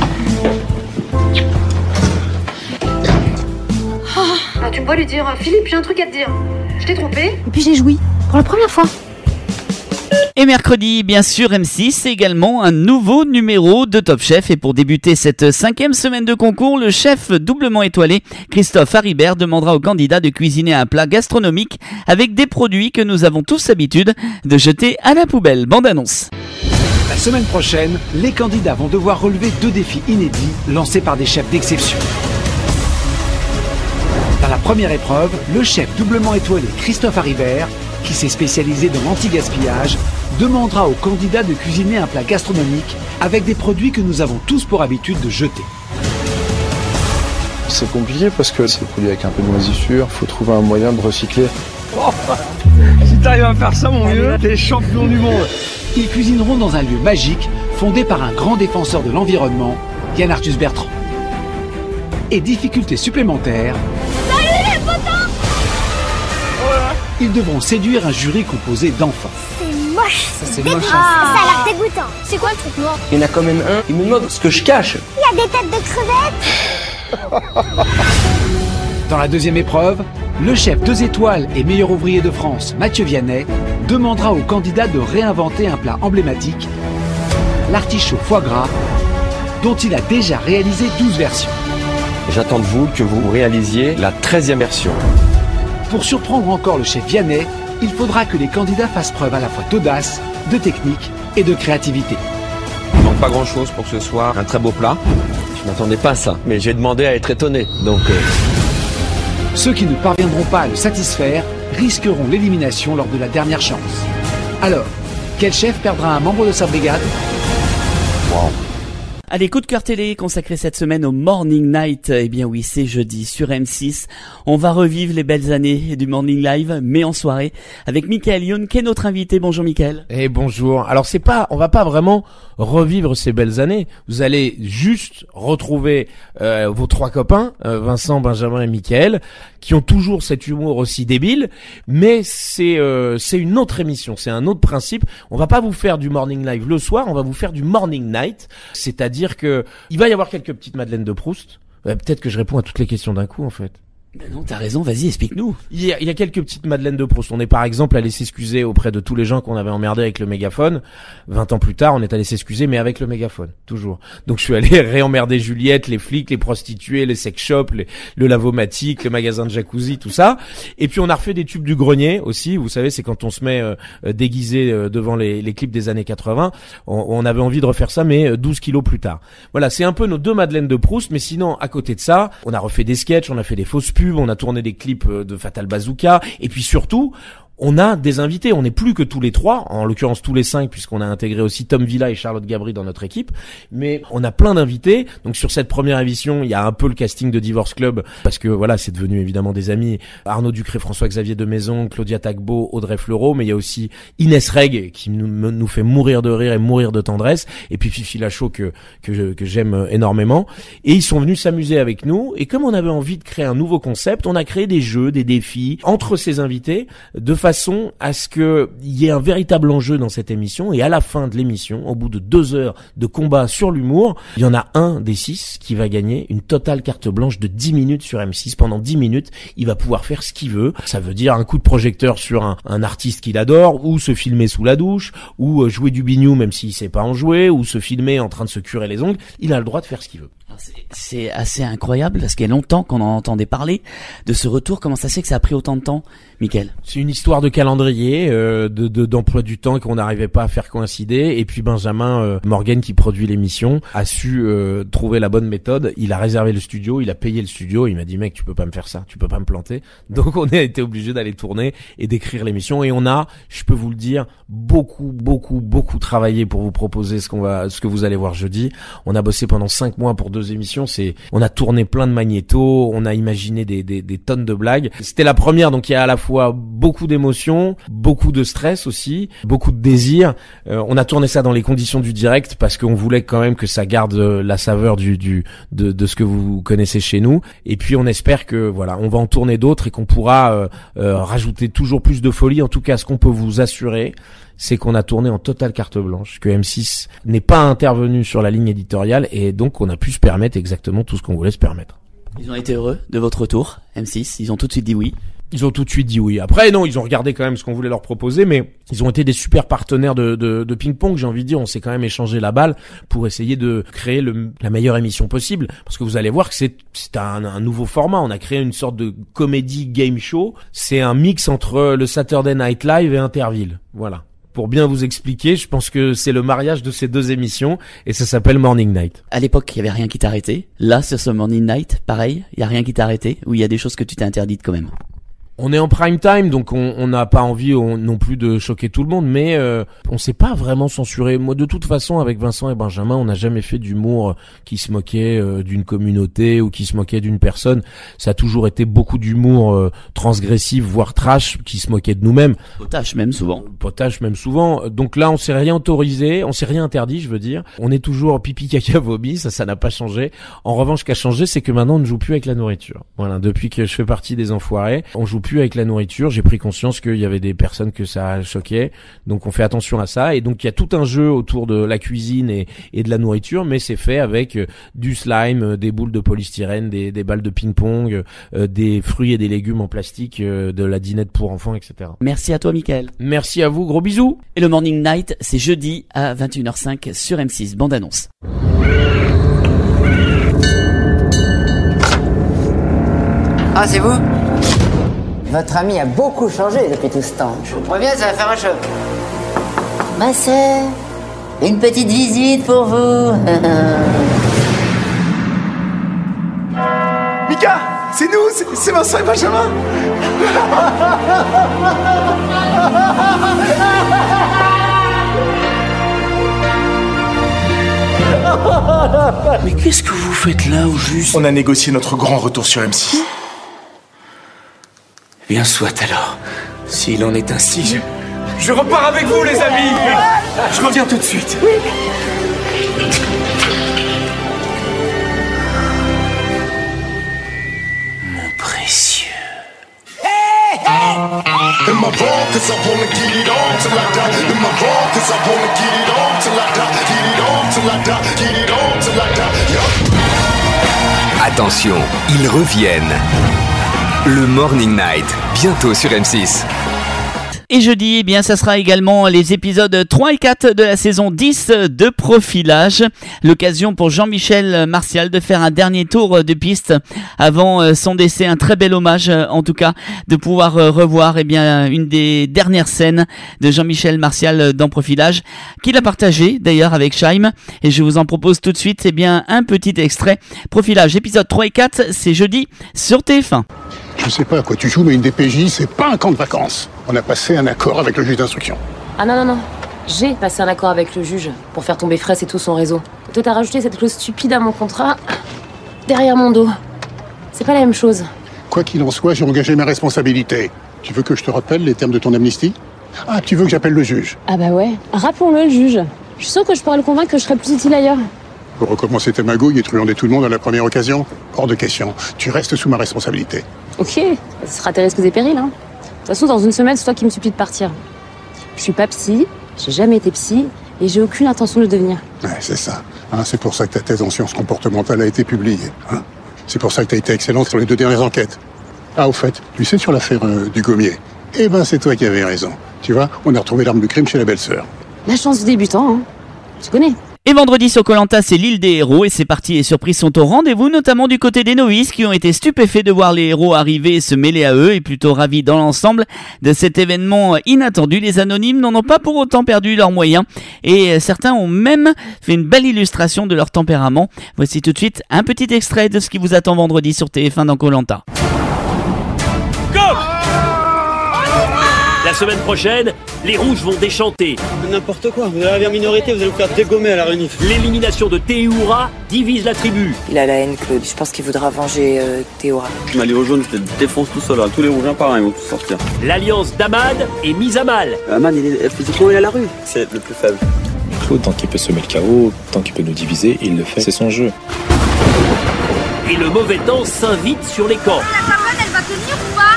Ah, tu peux lui dire, Philippe, j'ai un truc à te dire. Je t'ai trompé. Et puis j'ai joui, pour la première fois. Et mercredi, bien sûr, M six, c'est également un nouveau numéro de Top Chef. Et pour débuter cette cinquième semaine de concours, le chef doublement étoilé, Christophe Haribert, demandera aux candidats de cuisiner un plat gastronomique avec des produits que nous avons tous l'habitude de jeter à la poubelle. Bande annonce. La semaine prochaine, les candidats vont devoir relever deux défis inédits lancés par des chefs d'exception. Dans la première épreuve, le chef doublement étoilé Christophe Haribert, qui s'est spécialisé dans l'anti-gaspillage, demandera aux candidats de cuisiner un plat gastronomique avec des produits que nous avons tous pour habitude de jeter. C'est compliqué parce que c'est produit avec un peu de moisissure, il faut trouver un moyen de recycler. Oh, si t'arrives à faire ça, mon vieux, t'es champion du monde. Ils cuisineront dans un lieu magique fondé par un grand défenseur de l'environnement, Yann Arthus Bertrand. Et difficulté supplémentaire, Salut les potins! Ils devront séduire un jury composé d'enfants. C'est moche. Ça, c'est Dé- moche, hein. Ah. Ça a l'air dégoûtant. C'est quoi le truc noir? Il y en a quand même un, il me demande ce que je cache. Il y a des têtes de crevettes. Dans la deuxième épreuve, le chef deux étoiles et meilleur ouvrier de France, Mathieu Vianney, demandera aux candidats de réinventer un plat emblématique, l'artichaut foie gras, dont il a déjà réalisé douze versions. J'attends de vous que vous réalisiez la treizième version. Pour surprendre encore le chef Vianney, il faudra que les candidats fassent preuve à la fois d'audace, de technique et de créativité. Il manque pas grand chose pour que ce soit un très beau plat. Je m'attendais pas à ça, mais j'ai demandé à être étonné, donc... Euh... Ceux qui ne parviendront pas à le satisfaire risqueront l'élimination lors de la dernière chance. Alors, quel chef perdra un membre de sa brigade? Wow. Allez, coup de cœur télé consacré cette semaine au Morning Night. Eh bien oui, c'est jeudi sur M six. On va revivre les belles années du Morning Live, mais en soirée, avec Michael Youn, qui est notre invité. Bonjour Michael. Eh bonjour. Alors c'est pas, on va pas vraiment revivre ces belles années. Vous allez juste retrouver euh, vos trois copains, euh, Vincent, Benjamin et Michael, qui ont toujours cet humour aussi débile, mais c'est euh, c'est une autre émission, c'est un autre principe. On va pas vous faire du Morning Live le soir, on va vous faire du Morning Night, c'est-à-dire dire que il va y avoir quelques petites Madeleines de Proust. Euh, peut-être que je réponds à toutes les questions d'un coup en fait. Ben non, t'as raison, vas-y, explique-nous. Il y, a, il y a quelques petites Madeleines de Proust. On est par exemple allé s'excuser auprès de tous les gens qu'on avait emmerdés avec le mégaphone. vingt ans plus tard, on est allé s'excuser, mais avec le mégaphone, toujours. Donc je suis allé réemmerder Juliette, les flics, les prostituées, les sex shops, les, le lavomatique, le magasin de jacuzzi, tout ça. Et puis on a refait des tubes du grenier aussi. Vous savez, c'est quand on se met euh, déguisé euh, devant les, les clips des années quatre-vingts. On, on avait envie de refaire ça, mais douze kilos plus tard. Voilà, c'est un peu nos deux Madeleines de Proust. Mais sinon, à côté de ça, on a refait des sketchs, on a fait des fausses pubs, on a tourné des clips de Fatal Bazooka, et puis surtout, on a des invités. On n'est plus que tous les trois, en l'occurrence tous les cinq, puisqu'on a intégré aussi Tom Villa et Charlotte Gabri dans notre équipe. Mais on a plein d'invités. Donc sur cette première émission, il y a un peu le casting de Divorce Club, parce que voilà, c'est devenu évidemment des amis. Arnaud Ducré, François-Xavier de Maison, Claudia Tagbo, Audrey Fleurot. Mais il y a aussi Inès Reg, qui nous, nous fait mourir de rire et mourir de tendresse. Et puis Fifi Lachaud, que, que, que j'aime énormément. Et ils sont venus s'amuser avec nous. Et comme on avait envie de créer un nouveau concept, on a créé des jeux, des défis entre ces invités, de façon façon à ce que il y ait un véritable enjeu dans cette émission, et à la fin de l'émission, au bout de deux heures de combat sur l'humour, il y en a un des six qui va gagner une totale carte blanche de dix minutes sur M six. Pendant dix minutes, il va pouvoir faire ce qu'il veut. Ça veut dire un coup de projecteur sur un, un artiste qu'il adore, ou se filmer sous la douche, ou jouer du bignou même s'il sait pas en jouer, ou se filmer en train de se curer les ongles. Il a le droit de faire ce qu'il veut. C'est, c'est assez incroyable parce qu'il y a longtemps qu'on en entendait parler de ce retour. Comment ça se fait que ça a pris autant de temps, Mickaël? C'est une histoire de calendrier, euh, de, de d'emploi du temps qu'on n'arrivait pas à faire coïncider. Et puis Benjamin euh, Morgan, qui produit l'émission, a su euh, trouver la bonne méthode. Il a réservé le studio, il a payé le studio. Il m'a dit, mec, tu peux pas me faire ça, tu peux pas me planter. Donc on a été obligé d'aller tourner et d'écrire l'émission. Et on a, je peux vous le dire, beaucoup, beaucoup, beaucoup travaillé pour vous proposer ce qu'on va, ce que vous allez voir jeudi. On a bossé pendant cinq mois pour deux émissions. C'est, on a tourné plein de magnétos, on a imaginé des, des, des tonnes de blagues. C'était la première, donc il y a à la fois beaucoup d'émotions, beaucoup de stress aussi, beaucoup de désir. Euh, on a tourné ça dans les conditions du direct parce qu'on voulait quand même que ça garde la saveur du, du, de, de ce que vous connaissez chez nous. Et puis on espère que voilà, on va en tourner d'autres et qu'on pourra euh, euh, rajouter toujours plus de folie. En tout cas, ce qu'on peut vous assurer, c'est qu'on a tourné en totale carte blanche, que M six n'est pas intervenu sur la ligne éditoriale, et donc on a pu se permettre exactement tout ce qu'on voulait se permettre. Ils ont été heureux de votre retour, M six, ils ont tout de suite dit oui. Ils ont tout de suite dit oui. Après, non, ils ont regardé quand même ce qu'on voulait leur proposer, mais ils ont été des super partenaires de, de, de ping-pong, j'ai envie de dire. On s'est quand même échangé la balle pour essayer de créer le, la meilleure émission possible. Parce que vous allez voir que c'est, c'est un, un nouveau format. On a créé une sorte de comédie game show. C'est un mix entre le Saturday Night Live et Interville. Voilà. Pour bien vous expliquer, je pense que c'est le mariage de ces deux émissions, et ça s'appelle Morning Night. À l'époque, il y avait rien qui t'arrêtait. Là, sur ce Morning Night, pareil, il y a rien qui t'arrêtait, ou il y a des choses que tu t'es interdites quand même. On est en prime time, donc on n'a pas envie on, non plus de choquer tout le monde, mais euh, on s'est pas vraiment censuré. Moi, de toute façon, avec Vincent et Benjamin, on n'a jamais fait d'humour qui se moquait euh, d'une communauté ou qui se moquait d'une personne. Ça a toujours été beaucoup d'humour euh, transgressif, voire trash, qui se moquait de nous-mêmes. Potache même souvent. Potache même souvent. Donc là, on s'est rien autorisé, on s'est rien interdit, je veux dire. On est toujours pipi, caca, vomi, ça, ça n'a pas changé. En revanche, ce qui a changé, c'est que maintenant, on ne joue plus avec la nourriture. Voilà, depuis que je fais partie des enfoirés, on joue plus avec la nourriture. J'ai pris conscience qu'il y avait des personnes que ça choquait, donc on fait attention à ça. Et donc il y a tout un jeu autour de la cuisine et, et de la nourriture, mais c'est fait avec du slime, des boules de polystyrène, des, des balles de ping-pong, euh, des fruits et des légumes en plastique, euh, de la dinette pour enfants, et cetera. Merci à toi, Mickaël. Merci à vous, gros bisous. Et le Morning Night, c'est jeudi à vingt et une heures cinq sur M six. Bande annonce. Ah, c'est vous ? Votre ami a beaucoup changé depuis tout ce temps. Je vous préviens, ça va faire un choc. Ma sœur, une petite visite pour vous. Mika, c'est nous, c'est, c'est Vincent et Benjamin. Mais qu'est-ce que vous faites là, au juste ? On a négocié notre grand retour sur M six. Bien soit alors, s'il en est ainsi, je... Je repars avec vous, les amis. Je reviens tout de suite. Oui. Mon précieux. Attention, ils reviennent. Le Morning Night, bientôt sur M six. Et jeudi, eh bien, ça sera également les épisodes trois et quatre de la saison dix de Profilage. L'occasion pour Jean-Michel Martial de faire un dernier tour de piste avant son décès. Un très bel hommage, en tout cas, de pouvoir revoir, eh bien, une des dernières scènes de Jean-Michel Martial dans Profilage, qu'il a partagé, d'ailleurs, avec Scheim. Et je vous en propose tout de suite, eh bien, un petit extrait. Profilage, épisode trois et quatre, c'est jeudi sur T F un. Je sais pas à quoi tu joues, mais une D P J, c'est pas un camp de vacances. On a passé un accord avec le juge d'instruction. Ah non, non, non. J'ai passé un accord avec le juge pour faire tomber Fraisse et tout son réseau. Et toi, t'as rajouté cette clause stupide à mon contrat derrière mon dos. C'est pas la même chose. Quoi qu'il en soit, j'ai engagé ma responsabilité. Tu veux que je te rappelle les termes de ton amnistie? Ah, tu veux que j'appelle le juge? Ah bah ouais. Rappelons-le, le juge. Je suis sûre que je pourrais le convaincre que je serais plus utile ailleurs. Pour recommencer ta magouille et truander tout le monde à la première occasion? Hors de question. Tu restes sous ma responsabilité. Ok, ce sera tes risques et périls, hein. De toute façon, dans une semaine, c'est toi qui me supplie de partir. Je suis pas psy, j'ai jamais été psy, et j'ai aucune intention de le devenir. Ouais, c'est ça. Hein, c'est pour ça que ta thèse en sciences comportementales a été publiée. Hein. C'est pour ça que t'as été excellente sur les deux dernières enquêtes. Ah, au fait, tu sais sur l'affaire euh, du gommier? Eh ben, c'est toi qui avais raison. Tu vois, on a retrouvé l'arme du crime chez la belle-sœur. La chance du débutant, hein. Tu connais. Et vendredi sur Koh-Lanta, c'est l'île des héros et c'est parti. Les surprises sont au rendez-vous, notamment du côté des novices qui ont été stupéfaits de voir les héros arriver et se mêler à eux et plutôt ravis dans l'ensemble de cet événement inattendu. Les anonymes n'en ont pas pour autant perdu leurs moyens et certains ont même fait une belle illustration de leur tempérament. Voici tout de suite un petit extrait de ce qui vous attend vendredi sur T F un dans Koh-Lanta. Go! La semaine prochaine, les rouges vont déchanter. N'importe quoi, vous allez en minorité, vous allez vous faire dégommer à la réunion. L'élimination de Théoura divise la tribu. Il a la haine, Claude. Je pense qu'il voudra venger euh, Théoura. Je m'allais aux jaunes, je te défonce tout seul. Hein. Tous les rouges, pareil, ils vont tous sortir. L'alliance d'Amad est mise à mal. Amad, il est physiquement, il est à la rue. C'est le plus faible. Claude, tant qu'il peut semer le chaos, tant qu'il peut nous diviser, il le fait. C'est son jeu. Et le mauvais temps s'invite sur les camps. La charonne, elle va tenir ou pas?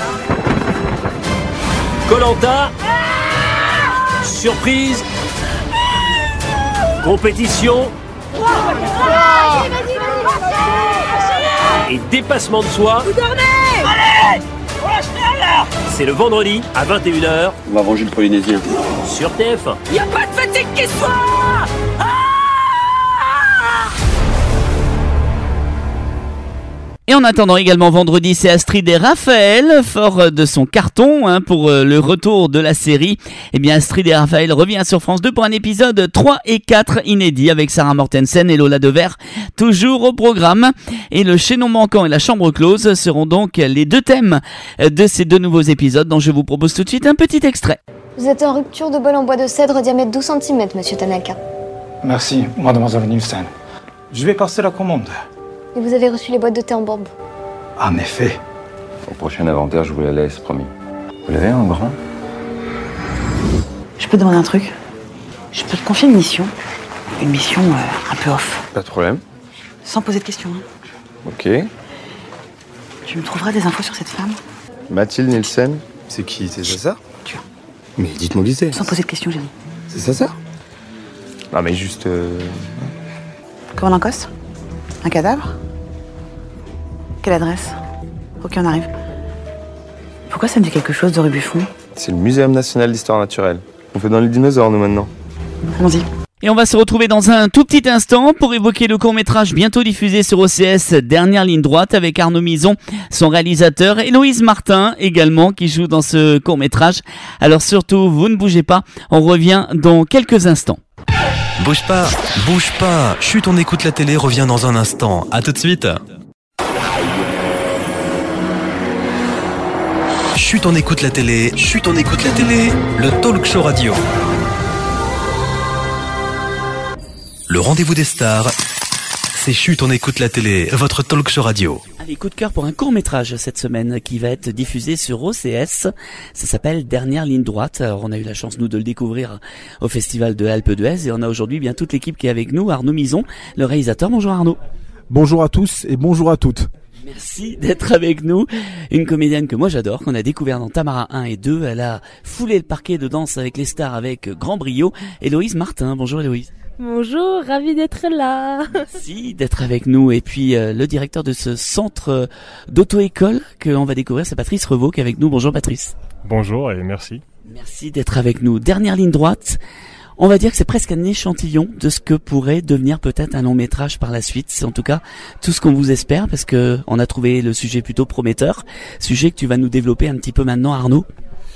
Koh-Lanta, surprise, compétition et dépassement de soi. Vous dormez? Allez, on lâche rien là. C'est le vendredi à vingt et une heures. On va venger le Polynésien. Sur T F un. Y a pas de fatigue qui soit. Et en attendant également vendredi, c'est Astrid et Raphaël, fort de son carton hein, pour euh, le retour de la série. Eh bien Astrid et Raphaël revient sur France deux pour un épisode trois et quatre inédit avec Sarah Mortensen et Lola Devers, toujours au programme. Et le chaînon manquant et la chambre close seront donc les deux thèmes de ces deux nouveaux épisodes dont je vous propose tout de suite un petit extrait. Vous êtes en rupture de bol en bois de cèdre diamètre douze centimètres, monsieur Tanaka. Merci, mademoiselle Nielsen. Je vais passer la commande. Et vous avez reçu les boîtes de thé en bambou. En effet. Au prochain inventaire, je vous la laisse, promis. Vous l'avez en grand? Je peux te demander un truc? Je peux te confier une mission. Une mission euh, un peu off. Pas de problème. Sans poser de questions. Hein. Ok. Tu me trouveras des infos sur cette femme? Mathilde Nielsen. C'est qui? C'est Sassar? Tu vois. Mais dites-moi qui c'est. Sans poser de questions, j'ai dit. C'est Sassar? Non mais juste... Euh... Comment l'encosse? Un cadavre? Quelle adresse? Ok, on arrive. Pourquoi ça me dit quelque chose de rue Buffon? C'est le Muséum National d'Histoire Naturelle. On fait dans les dinosaures, nous, maintenant. Allons-y. Et on va se retrouver dans un tout petit instant pour évoquer le court-métrage bientôt diffusé sur O C S, Dernière ligne droite, avec Arnaud Mison, son réalisateur, et Héloïse Martin également, qui joue dans ce court-métrage. Alors surtout, vous ne bougez pas, on revient dans quelques instants. Bouge pas, bouge pas. Chut, on écoute la télé, revient dans un instant. À tout de suite. Chut, on écoute la télé. Chut, on écoute la télé. Le talk show radio. Le rendez-vous des stars. C'est Chut, on écoute la télé. Votre talk show radio. Allez, coup de cœur pour un court-métrage cette semaine qui va être diffusé sur O C S. Ça s'appelle Dernière ligne droite. Alors, on a eu la chance, nous, de le découvrir au Festival de Alpe d'Huez et on a aujourd'hui bien toute l'équipe qui est avec nous. Arnaud Mison, le réalisateur. Bonjour Arnaud. Bonjour à tous et bonjour à toutes. Merci d'être avec nous. Une comédienne que moi j'adore, qu'on a découvert dans Tamara un et deux. Elle a foulé le parquet de danse avec les stars avec grand brio. Héloïse Martin. Bonjour Héloïse. Bonjour, ravi d'être là. Merci d'être avec nous. Et puis euh, le directeur de ce centre euh, d'auto-école qu'on va découvrir, c'est Patrice Revaux qui est avec nous. Bonjour Patrice. Bonjour et merci. Merci d'être avec nous. Dernière ligne droite. On va dire que c'est presque un échantillon de ce que pourrait devenir peut-être un long métrage par la suite. C'est en tout cas tout ce qu'on vous espère parce que on a trouvé le sujet plutôt prometteur. Sujet que tu vas nous développer un petit peu maintenant, Arnaud.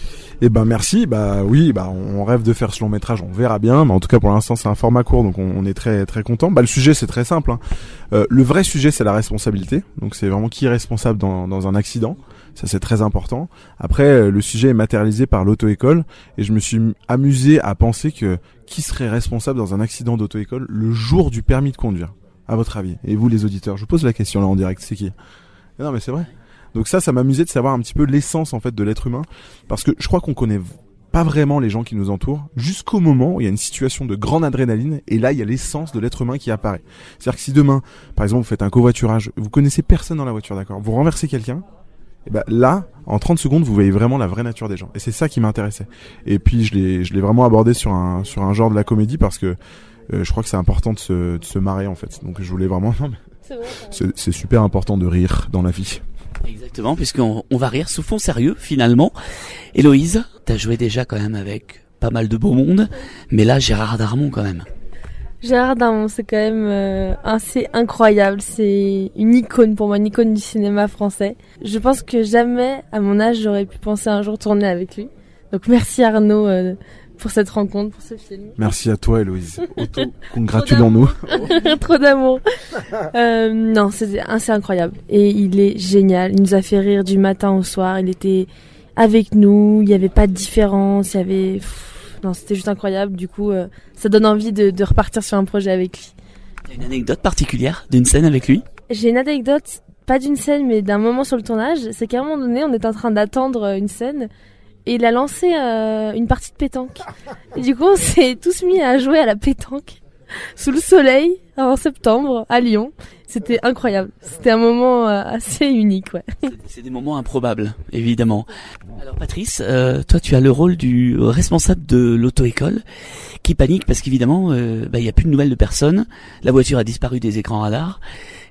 Eh ben merci, bah oui, bah on rêve de faire ce long métrage, on verra bien, mais en tout cas pour l'instant c'est un format court, donc on, on est très très content. Bah le sujet c'est très simple, hein. Euh, le vrai sujet c'est la responsabilité, donc c'est vraiment qui est responsable dans, dans un accident, ça c'est très important. Après le sujet est matérialisé par l'auto-école et je me suis amusé à penser que qui serait responsable dans un accident d'auto-école le jour du permis de conduire, à votre avis? Et vous les auditeurs, je vous pose la question là en direct, c'est qui? Non mais c'est vrai. Donc ça, ça m'amusait de savoir un petit peu l'essence en fait de l'être humain, parce que je crois qu'on connaît pas vraiment les gens qui nous entourent jusqu'au moment où il y a une situation de grande adrénaline et là il y a l'essence de l'être humain qui apparaît. C'est-à-dire que si demain, par exemple, vous faites un covoiturage, vous connaissez personne dans la voiture, d'accord, vous renversez quelqu'un, et ben là, en trente secondes, vous voyez vraiment la vraie nature des gens. Et c'est ça qui m'intéressait. Et puis je l'ai, je l'ai vraiment abordé sur un sur un genre de la comédie parce que euh, je crois que c'est important de se de se marrer en fait. Donc je voulais vraiment, non mais c'est, vrai, c'est, c'est super important de rire dans la vie. Exactement, puisqu'on on va rire sous fond sérieux finalement. Héloïse, t'as joué déjà quand même avec pas mal de beau monde, mais là Gérard Darmon quand même. Gérard Darmon, c'est quand même euh, assez incroyable, c'est une icône pour moi, une icône du cinéma français. Je pense que jamais à mon âge j'aurais pu penser un jour tourner avec lui. Donc merci Arnaud euh, pour cette rencontre, pour ce film. Merci à toi Héloïse. Auto-congratulons-nous. Trop d'amour. euh, non, c'est, c'est incroyable. Et il est génial. Il nous a fait rire du matin au soir. Il était avec nous. Il n'y avait pas de différence. Il y avait... Pff, non, c'était juste incroyable. Du coup, euh, ça donne envie de, de repartir sur un projet avec lui. T'as une anecdote particulière d'une scène avec lui? J'ai une anecdote, pas d'une scène, mais d'un moment sur le tournage. C'est qu'à un moment donné, on était en train d'attendre une scène. Et il a lancé euh, une partie de pétanque. Et du coup, on s'est tous mis à jouer à la pétanque sous le soleil en septembre à Lyon. C'était incroyable. C'était un moment euh, assez unique, ouais. C'est, c'est des moments improbables, évidemment. Alors Patrice, euh, toi tu as le rôle du responsable de l'auto-école qui panique parce qu'évidemment, euh, bah, il n'y a plus de nouvelles de personne. La voiture a disparu des écrans radars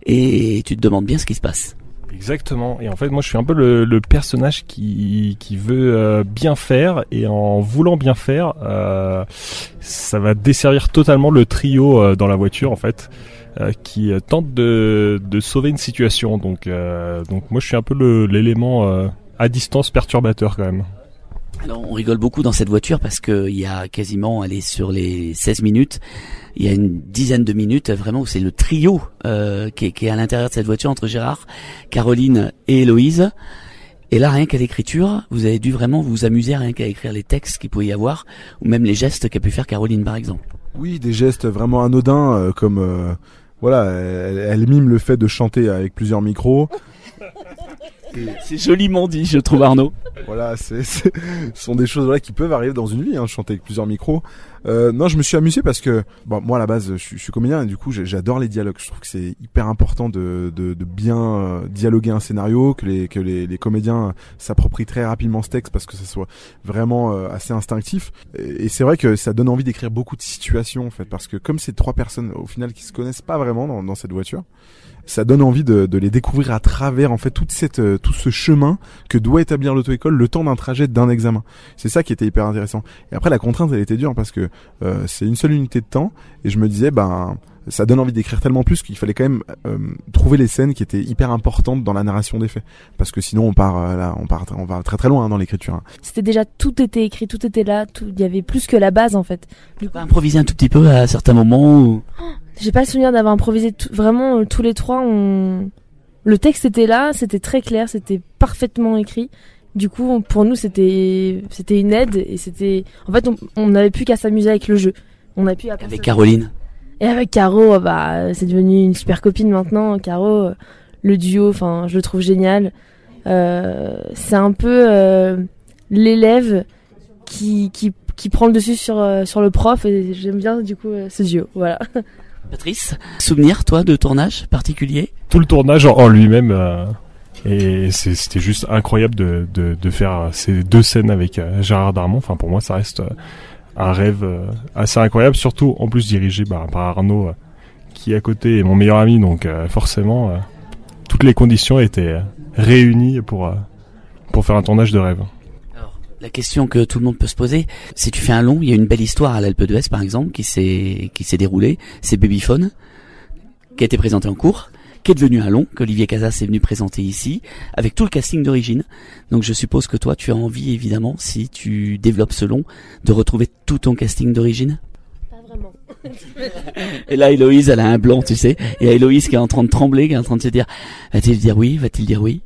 et tu te demandes bien ce qui se passe. Exactement. Et en fait, moi, je suis un peu le, le personnage qui qui veut euh, bien faire et en voulant bien faire, euh, ça va desservir totalement le trio euh, dans la voiture en fait, euh, qui euh, tente de de sauver une situation. Donc euh, donc moi, je suis un peu le, l'élément euh, à distance perturbateur quand même. Alors on rigole beaucoup dans cette voiture parce que il y a quasiment, allez, sur les seize minutes, il y a une dizaine de minutes vraiment où c'est le trio euh, qui, est, qui est à l'intérieur de cette voiture entre Gérard, Caroline et Héloïse. Et là, rien qu'à l'écriture, vous avez dû vraiment vous amuser rien qu'à écrire les textes qu'il pouvait y avoir ou même les gestes qu'a pu faire Caroline par exemple. Oui, des gestes vraiment anodins euh, comme euh, voilà, elle, elle mime le fait de chanter avec plusieurs micros. C'est joliment dit, je trouve, Arnaud. Voilà, c'est, c'est, ce sont des choses voilà, qui peuvent arriver dans une vie, hein, chanter avec plusieurs micros. Euh, non, je me suis amusé parce que, bon, moi à la base, je, je suis comédien et du coup, j'adore les dialogues. Je trouve que c'est hyper important de, de, de bien euh, dialoguer un scénario, que les, que les, les comédiens s'approprient très rapidement ce texte parce que ça soit vraiment euh, assez instinctif. Et, et c'est vrai que ça donne envie d'écrire beaucoup de situations en fait, parce que comme c'est trois personnes au final qui se connaissent pas vraiment dans, dans cette voiture, ça donne envie de, de les découvrir à travers en fait toute cette euh, tout ce chemin que doit établir l'auto-école le temps d'un trajet d'un examen. C'est ça qui était hyper intéressant. Et après la contrainte elle était dure parce que euh, c'est une seule unité de temps et je me disais ben ça donne envie d'écrire tellement plus qu'il fallait quand même euh, trouver les scènes qui étaient hyper importantes dans la narration des faits parce que sinon on part euh, là on part on va très très loin hein, dans l'écriture. Hein. C'était déjà tout était écrit, tout était là, tout il y avait plus que la base en fait. Tu peux improviser un tout petit peu à certains moments ou... J'ai pas le souvenir d'avoir improvisé tout, vraiment tous les trois on le texte était là, c'était très clair, c'était parfaitement écrit. Du coup, pour nous, c'était c'était une aide et c'était en fait on n'avait plus qu'à s'amuser avec le jeu. On a pu avec Caroline. Et avec Caro, bah c'est devenu une super copine maintenant. Caro, le duo, enfin, je le trouve génial. Euh, c'est un peu euh, l'élève qui qui qui prend le dessus sur sur le prof et j'aime bien du coup ce duo. Voilà. Patrice, souvenir toi de tournage particulier? Tout le tournage en, en lui-même. Euh... Et c'est, c'était juste incroyable de, de, de faire ces deux scènes avec euh, Gérard Darmon. Enfin, pour moi, ça reste euh, un rêve euh, assez incroyable, surtout en plus dirigé bah, par Arnaud, euh, qui à côté est mon meilleur ami, donc euh, forcément euh, toutes les conditions étaient euh, réunies pour, euh, pour faire un tournage de rêve. Alors, la question que tout le monde peut se poser, si tu fais un long, il y a une belle histoire à l'Alpe d'Huez par exemple qui s'est, qui s'est déroulée, c'est Babyphone, qui a été présenté en cours, qui est devenu un long, qu'Olivier Casas est venu présenter ici, avec tout le casting d'origine. Donc je suppose que toi tu as envie évidemment, si tu développes ce long, de retrouver tout ton casting d'origine. Pas vraiment. Et là Héloïse elle a un blanc tu sais, il y a Héloïse qui est en train de trembler, qui est en train de se dire va-t-il dire oui, va-t-il dire oui?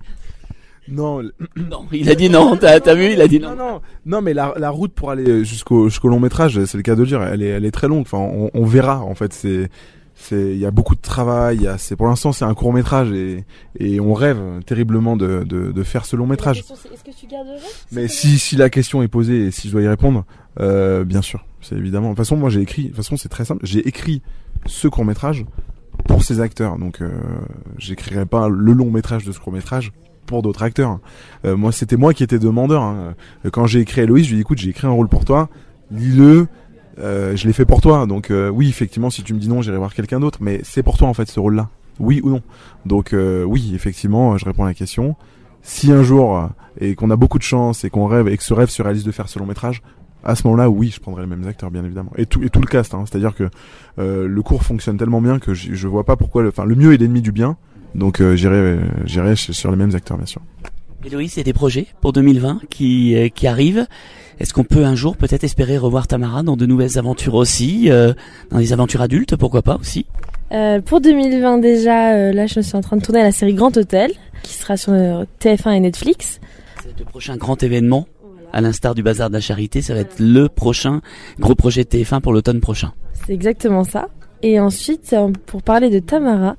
Non, non, il a dit non, t'as, t'as vu, il a dit non. Non, non, non mais la, la route pour aller jusqu'au, jusqu'au long métrage, c'est le cas de le dire, elle est, elle est très longue, enfin on, on verra en fait, c'est... C'est, il y a beaucoup de travail, il y a, c'est, pour l'instant c'est un court métrage et, et on rêve terriblement de, de, de faire ce long métrage. La question, c'est, est-ce que tu garderais? Mais si, si la question est posée et si je dois y répondre, euh, bien sûr, c'est évidemment. De toute façon, moi j'ai écrit, de toute façon c'est très simple, j'ai écrit ce court métrage pour ces acteurs, donc euh, j'écrirai pas le long métrage de ce court métrage pour d'autres acteurs. Euh, moi c'était moi qui étais demandeur. Hein. Quand j'ai écrit à Héloïse, je lui ai dit écoute, j'ai écrit un rôle pour toi, lis-le. Euh, je l'ai fait pour toi, donc euh, oui effectivement si tu me dis non j'irai voir quelqu'un d'autre, mais c'est pour toi en fait ce rôle-là, oui ou non. Donc euh, oui effectivement je réponds à la question. Si un jour euh, et qu'on a beaucoup de chance et qu'on rêve et que ce rêve se réalise de faire ce long métrage, à ce moment-là oui je prendrai les mêmes acteurs bien évidemment et tout et tout le cast. Hein, c'est-à-dire que euh, le cours fonctionne tellement bien que je, je vois pas pourquoi. Enfin le, le mieux est l'ennemi du bien, donc euh, j'irai euh, j'irai sur les mêmes acteurs bien sûr. Héloïse, il y a des projets pour deux mille vingt qui euh, qui arrivent. Est-ce qu'on peut un jour peut-être espérer revoir Tamara dans de nouvelles aventures aussi, euh, dans des aventures adultes, pourquoi pas aussi? euh, Pour deux mille vingt déjà, euh, là je suis en train de tourner la série Grand Hôtel, qui sera sur euh, T F un et Netflix. C'est le prochain grand événement, à l'instar du Bazar de la Charité, ça va être le prochain gros projet de T F un pour l'automne prochain. C'est exactement ça. Et ensuite, pour parler de Tamara,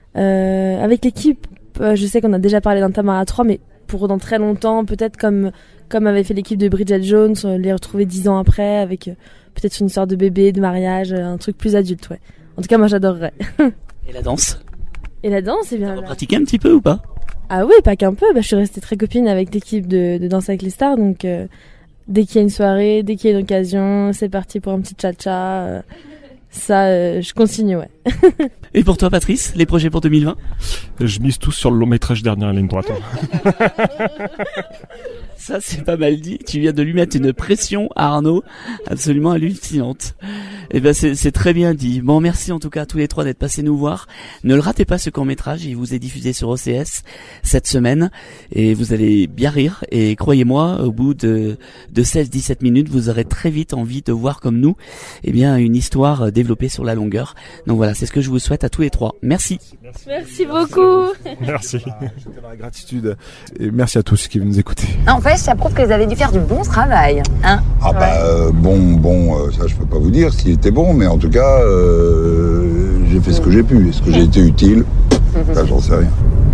euh, avec l'équipe, euh, je sais qu'on a déjà parlé d'un Tamara trois, mais pour dans très longtemps, peut-être comme... comme avait fait l'équipe de Bridget Jones, les retrouver dix ans après avec euh, peut-être une histoire de bébé, de mariage, un truc plus adulte, ouais. En tout cas, moi, j'adorerais. Et la danse? Et la danse, c'est bien. T'as pratiqué un petit peu ou pas? Ah oui, pas qu'un peu. Bah, je suis restée très copine avec l'équipe de, de Danse avec les stars, donc euh, dès qu'il y a une soirée, dès qu'il y a une occasion, c'est parti pour un petit cha-cha. Euh, ça, euh, je continue, ouais. Et pour toi, Patrice, les projets pour deux mille vingt? Je mise tous sur le long métrage Dernière ligne droite. Ça, c'est pas mal dit. Tu viens de lui mettre une pression à Arnaud absolument hallucinante. Eh ben, c'est, c'est très bien dit. Bon, merci en tout cas à tous les trois d'être passés nous voir. Ne le ratez pas ce court-métrage. Il vous est diffusé sur O C S cette semaine. Et vous allez bien rire. Et croyez-moi, au bout de, de seize à dix-sept minutes, vous aurez très vite envie de voir comme nous, eh bien, une histoire développée sur la longueur. Donc voilà, c'est ce que je vous souhaite à tous les trois. Merci. Merci, merci beaucoup. Merci. J'étais dans la gratitude. Et merci à tous qui nous écoutez. En fait, ça prouve que vous avez dû faire du bon travail, hein. Ah bah euh, bon, bon, euh, ça je peux pas vous dire s'il était bon, mais en tout cas, euh, j'ai fait ce que j'ai pu. Est-ce que j'ai été utile? Ça, j'en sais rien.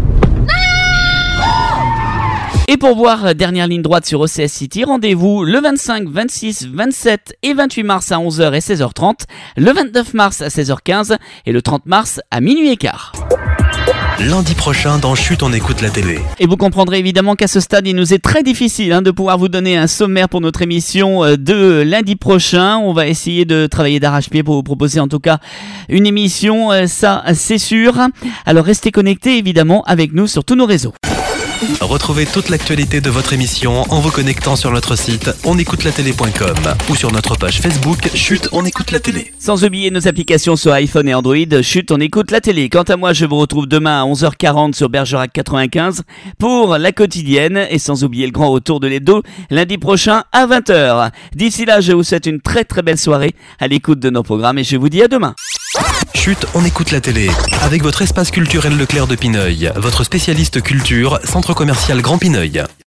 Et pour voir Dernière ligne droite sur O C S City, rendez-vous le vingt-cinq, vingt-six, vingt-sept et vingt-huit mars à onze heures et seize heures trente, le vingt-neuf mars à seize heures quinze et le trente mars à minuit et quart. Lundi prochain dans Chut, on écoute la télé. Et vous comprendrez évidemment qu'à ce stade, il nous est très difficile hein, de pouvoir vous donner un sommaire pour notre émission de lundi prochain. On va essayer de travailler d'arrache-pied pour vous proposer en tout cas une émission, ça c'est sûr. Alors restez connectés évidemment avec nous sur tous nos réseaux. Retrouvez toute l'actualité de votre émission en vous connectant sur notre site on écoute la télé point com ou sur notre page Facebook Chut, on écoute la télé. Sans oublier nos applications sur iPhone et Android, Chut, on écoute la télé. Quant à moi, je vous retrouve demain à onze heures quarante sur Bergerac quatre-vingt-quinze pour la quotidienne et sans oublier le grand retour de l'Hebdo lundi prochain à vingt heures. D'ici là, je vous souhaite une très très belle soirée à l'écoute de nos programmes et je vous dis à demain. Chut, on écoute la télé. Avec votre espace culturel Leclerc de Pineuil, votre spécialiste culture, centre commercial Grand Pineuil.